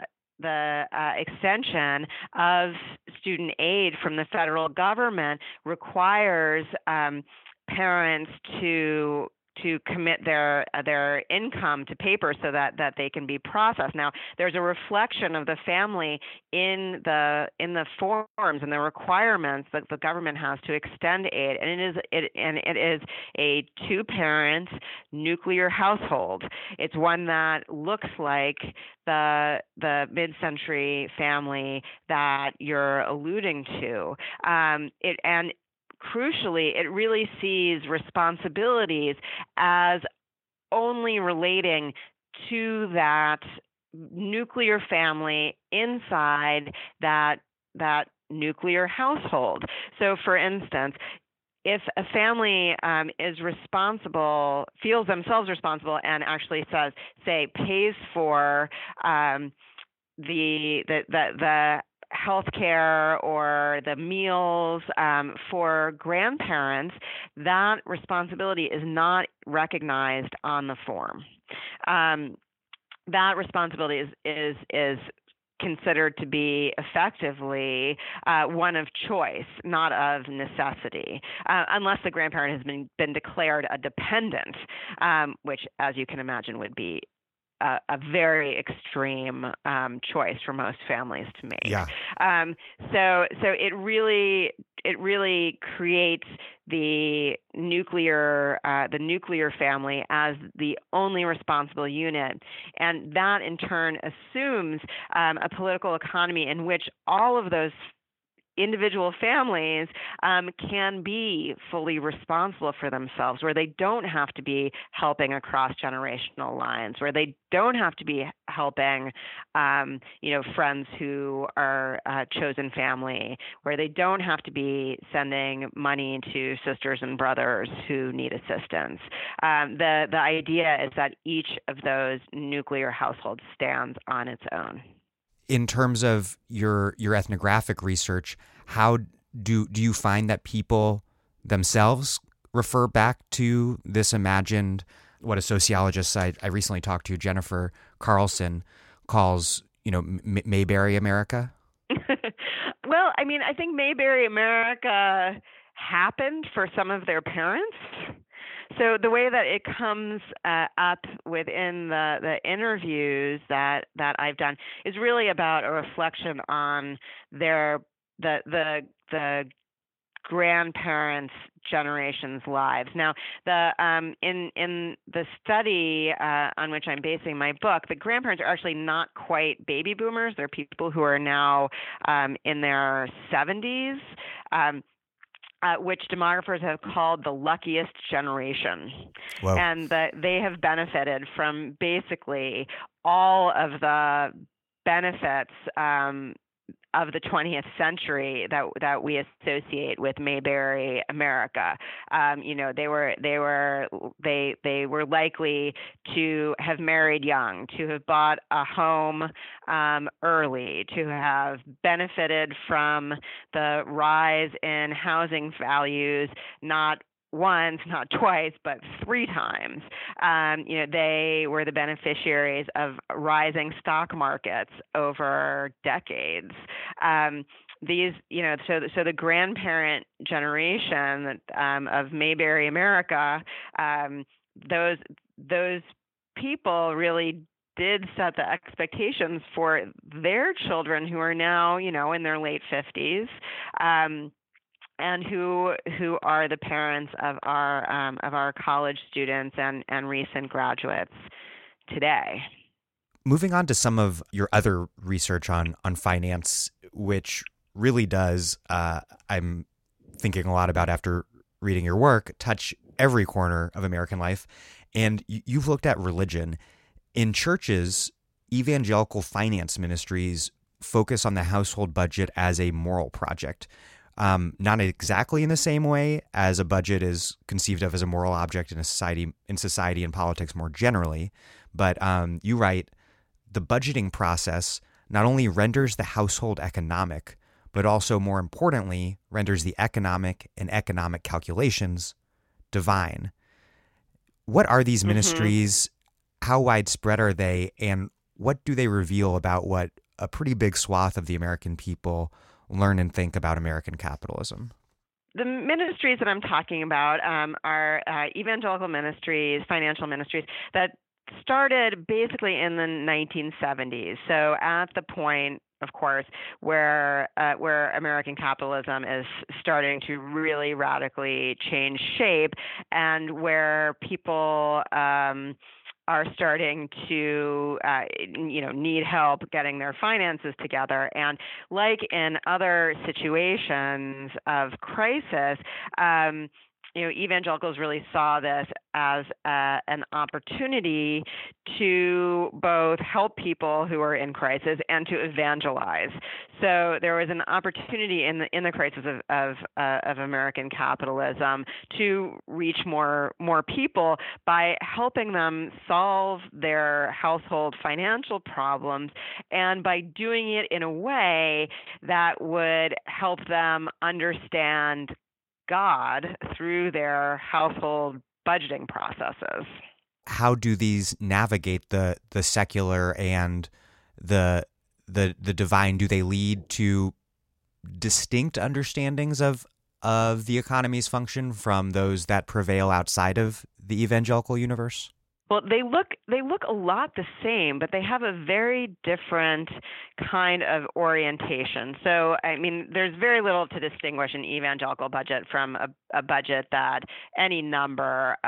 extension of student aid from the federal government requires parents to commit their income to paper so that they can be processed. Now, there's a reflection of the family in the forms and the requirements that the government has to extend aid, and it is a two-parent nuclear household. It's one that looks like the mid-century family that you're alluding to. Crucially, it really sees responsibilities as only relating to that nuclear family inside that nuclear household. So, for instance, if a family feels themselves responsible, and actually pays for the healthcare or the meals for grandparents, that responsibility is not recognized on the form. That responsibility is considered to be effectively one of choice, not of necessity, unless the grandparent has been declared a dependent, which, as you can imagine, would be a very extreme choice for most families to make. Yeah. So it really creates the nuclear family as the only responsible unit, and that in turn assumes a political economy in which all of those individual families can be fully responsible for themselves, where they don't have to be helping across generational lines, where they don't have to be helping, friends who are chosen family, where they don't have to be sending money to sisters and brothers who need assistance. The idea is that each of those nuclear households stands on its own. In terms of your ethnographic research, how do you find that people themselves refer back to this imagined, what a sociologist I recently talked to, Jennifer Carlson, calls, Mayberry America? Well, I mean, I think Mayberry America happened for some of their parents. So the way that it comes up within the interviews that I've done is really about a reflection on the grandparents' generations' lives. Now, in the study on which I'm basing my book, the grandparents are actually not quite baby boomers. They're people who are now in their 70s. Which demographers have called the luckiest generation. Whoa. And that they have benefited from basically all of the benefits of the 20th century that we associate with Mayberry America. They were likely to have married young, to have bought a home early, to have benefited from the rise in housing values, not once, not twice, but 3 times. They were the beneficiaries of rising stock markets over decades. So the grandparent generation of Mayberry America, those people really did set the expectations for their children, who are now, in their late 50s. And who are the parents of our college students and recent graduates today. Moving on to some of your other research on finance, which really does, I'm thinking a lot about after reading your work, touch every corner of American life. And you've looked at religion. In churches, evangelical finance ministries focus on the household budget as a moral project. Not exactly in the same way as a budget is conceived of as a moral object in society and politics more generally, but you write, the budgeting process not only renders the household economic, but also, more importantly, renders the economic and economic calculations divine. What are these ministries? How widespread are they? And what do they reveal about what a pretty big swath of the American people learn and think about American capitalism? The ministries that I'm talking about are evangelical ministries, financial ministries that started basically in the 1970s. So at the point, of course, where American capitalism is starting to really radically change shape, and where people are starting to, need help getting their finances together. And like in other situations of crisis, evangelicals really saw this as an opportunity to both help people who are in crisis and to evangelize. So there was an opportunity in the crisis of American capitalism to reach more people by helping them solve their household financial problems, and by doing it in a way that would help them understand God through their household budgeting processes. How do these navigate the secular and the divine? Do they lead to distinct understandings of the economy's function from those that prevail outside of the evangelical universe? Well, they look a lot the same, but they have a very different kind of orientation. So, I mean, there's very little to distinguish an evangelical budget from a budget that any number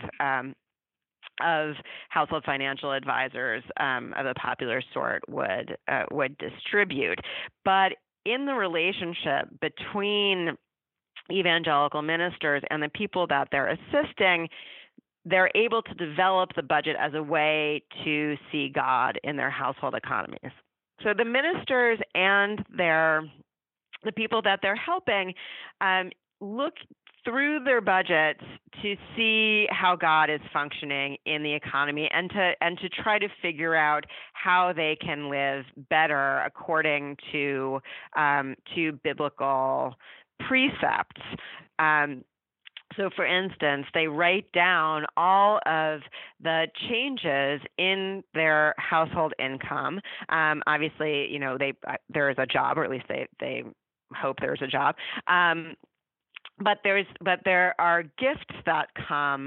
of household financial advisors of a popular sort would distribute. But in the relationship between evangelical ministers and the people that they're assisting, they're able to develop the budget as a way to see God in their household economies. So the ministers and the people that they're helping look through their budgets to see how God is functioning in the economy and to try to figure out how they can live better according to biblical precepts. So, for instance, they write down all of the changes in their household income. Obviously, there is a job, or at least they hope there's a job. But there are gifts that come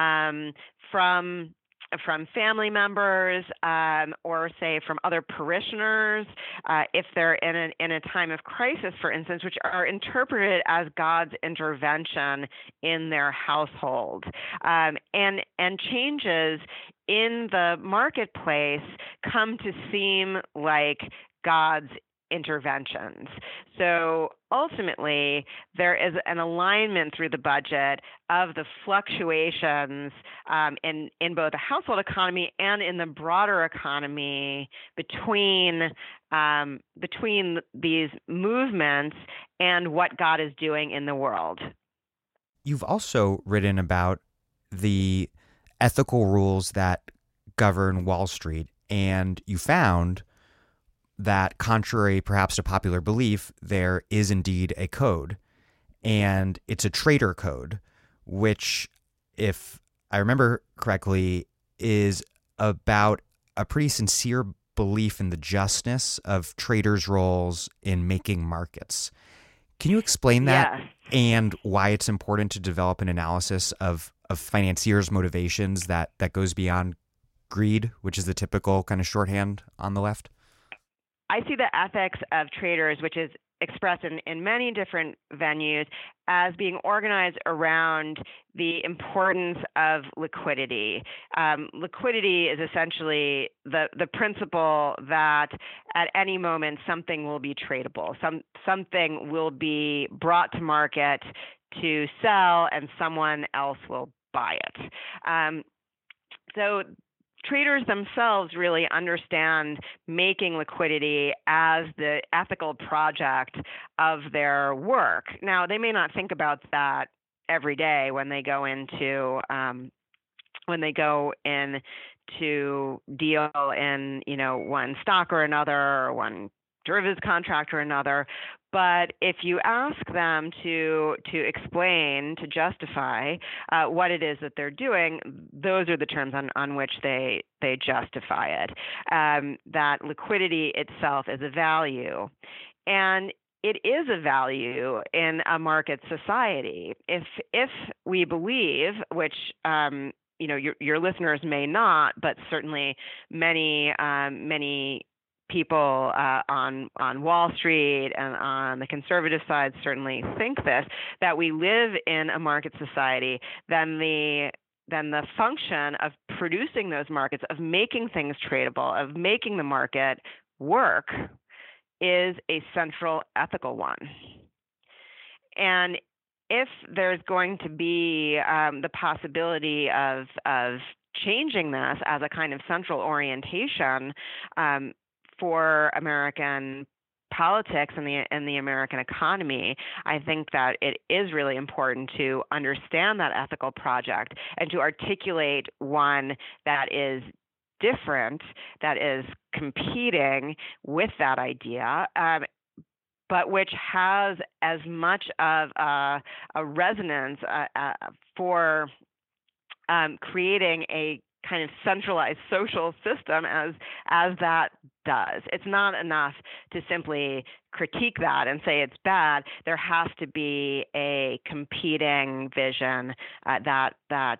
from family members, or say from other parishioners, if they're in a time of crisis, for instance, which are interpreted as God's intervention in their household, and changes in the marketplace come to seem like God's interventions. So ultimately, there is an alignment through the budget of the fluctuations in both the household economy and in the broader economy between these movements and what God is doing in the world. You've also written about the ethical rules that govern Wall Street, and you found that, contrary perhaps to popular belief, there is indeed a code, and it's a trader code, which, if I remember correctly, is about a pretty sincere belief in the justness of traders' roles in making markets. Can you explain that? Yes. And why it's important to develop an analysis of financiers' motivations that goes beyond greed, which is the typical kind of shorthand on the left? I see the ethics of traders, which is expressed in many different venues, as being organized around the importance of liquidity. Liquidity is essentially the principle that at any moment something will be tradable. Something will be brought to market to sell, and someone else will buy it. So traders themselves really understand making liquidity as the ethical project of their work. Now, they may not think about that every day when they go into deal in one stock or another, or one derivatives contract or another. But if you ask them to explain, to justify what it is that they're doing, those are the terms on which they justify it. That liquidity itself is a value. And it is a value in a market society. If we believe, which your listeners may not, but certainly many people on Wall Street and on the conservative side certainly think this, that we live in a market society, then the function of producing those markets, of making things tradable, of making the market work, is a central ethical one. And if there's going to be the possibility of changing this as a kind of central orientation for American politics and the American economy, I think that it is really important to understand that ethical project and to articulate one that is different, that is competing with that idea, but which has as much of a resonance for creating a kind of centralized social system as that does. It's not enough to simply critique that and say it's bad. There has to be a competing vision that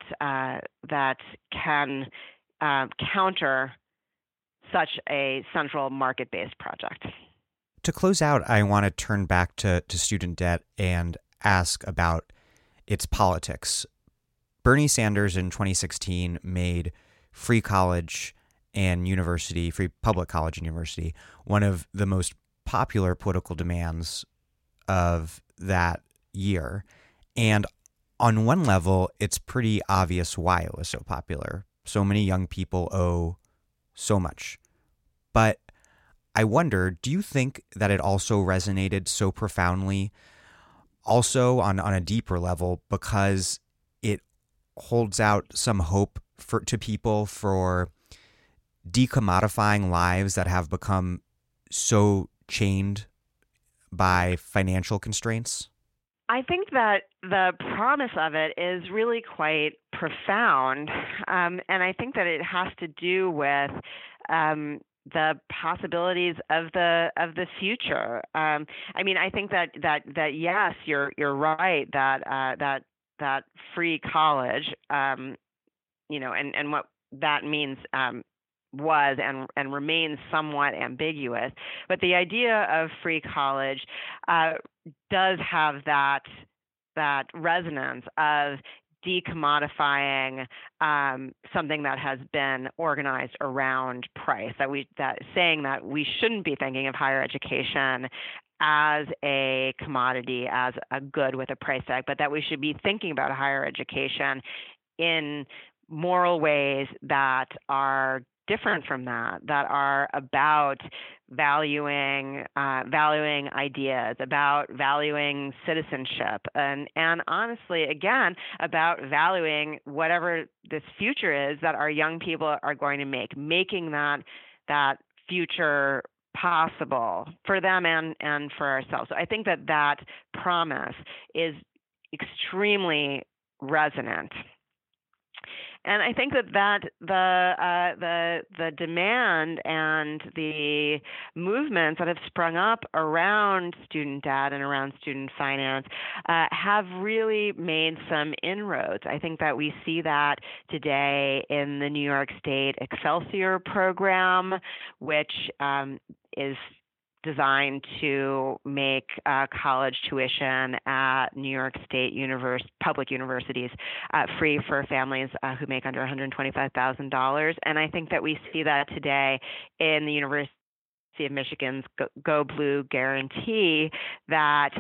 can counter such a central market-based project. To close out, I want to turn back to student debt and ask about its politics. Bernie Sanders in 2016 made free college and university, free public college and university, one of the most popular political demands of that year. And on one level, it's pretty obvious why it was so popular. So many young people owe so much. But I wonder, do you think that it also resonated so profoundly, also on a deeper level, because it holds out some hope to people for decommodifying lives that have become so chained by financial constraints? I think that the promise of it is really quite profound, and I think that it has to do with the possibilities of the future. I mean, I think that yes, you're right that free college, and what that means was and remains somewhat ambiguous. But the idea of free college does have that resonance of decommodifying something that has been organized around price, that saying that we shouldn't be thinking of higher education as a commodity, as a good with a price tag, but that we should be thinking about higher education in moral ways that are different from that are about valuing ideas, about valuing citizenship, and honestly, again, about valuing whatever this future is that our young people are going to making that future possible for them and for ourselves. So I think that promise is extremely resonant. And I think that the demand and the movements that have sprung up around student debt and around student finance have really made some inroads. I think that we see that today in the New York State Excelsior program, which is designed to make college tuition at New York State public universities free for families who make under $125,000. And I think that we see that today in the University of Michigan's Go Blue guarantee that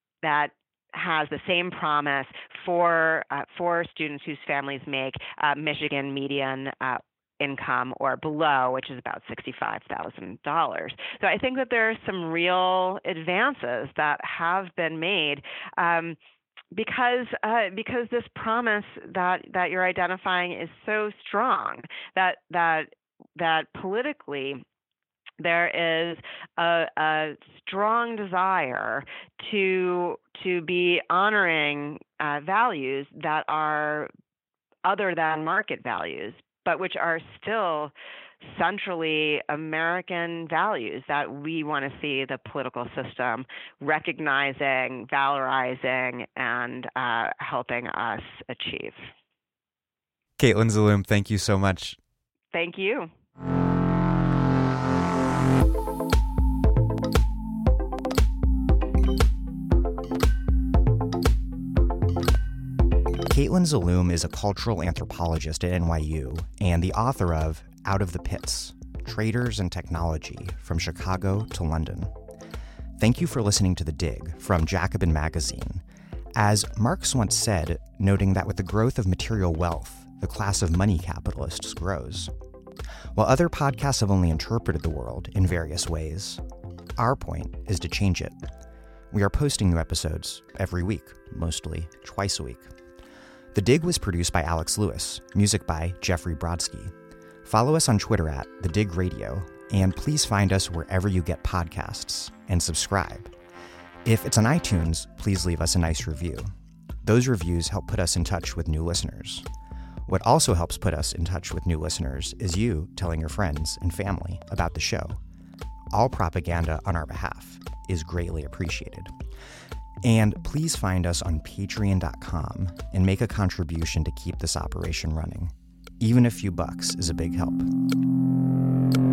has the same promise for students whose families make Michigan median income or below, which is about $65,000. So I think that there are some real advances that have been made because this promise that you're identifying is so strong that politically there is a strong desire to be honoring values that are other than market values, but which are still centrally American values that we want to see the political system recognizing, valorizing, and helping us achieve. Caitlin Zaloom, thank you so much. Thank you. Caitlin Zaloom is a cultural anthropologist at NYU and the author of Out of the Pits, Traders and Technology from Chicago to London. Thank you for listening to The Dig from Jacobin Magazine. As Marx once said, noting that with the growth of material wealth, the class of money capitalists grows. While other podcasts have only interpreted the world in various ways, our point is to change it. We are posting new episodes every week, mostly twice a week. The Dig was produced by Alex Lewis, music by Jeffrey Brodsky. Follow us on Twitter at The Dig Radio, and please find us wherever you get podcasts and subscribe. If it's on iTunes, please leave us a nice review. Those reviews help put us in touch with new listeners. What also helps put us in touch with new listeners is you telling your friends and family about the show. all propaganda on our behalf is greatly appreciated. And please find us on patreon.com and make a contribution to keep this operation running. Even a few bucks is a big help.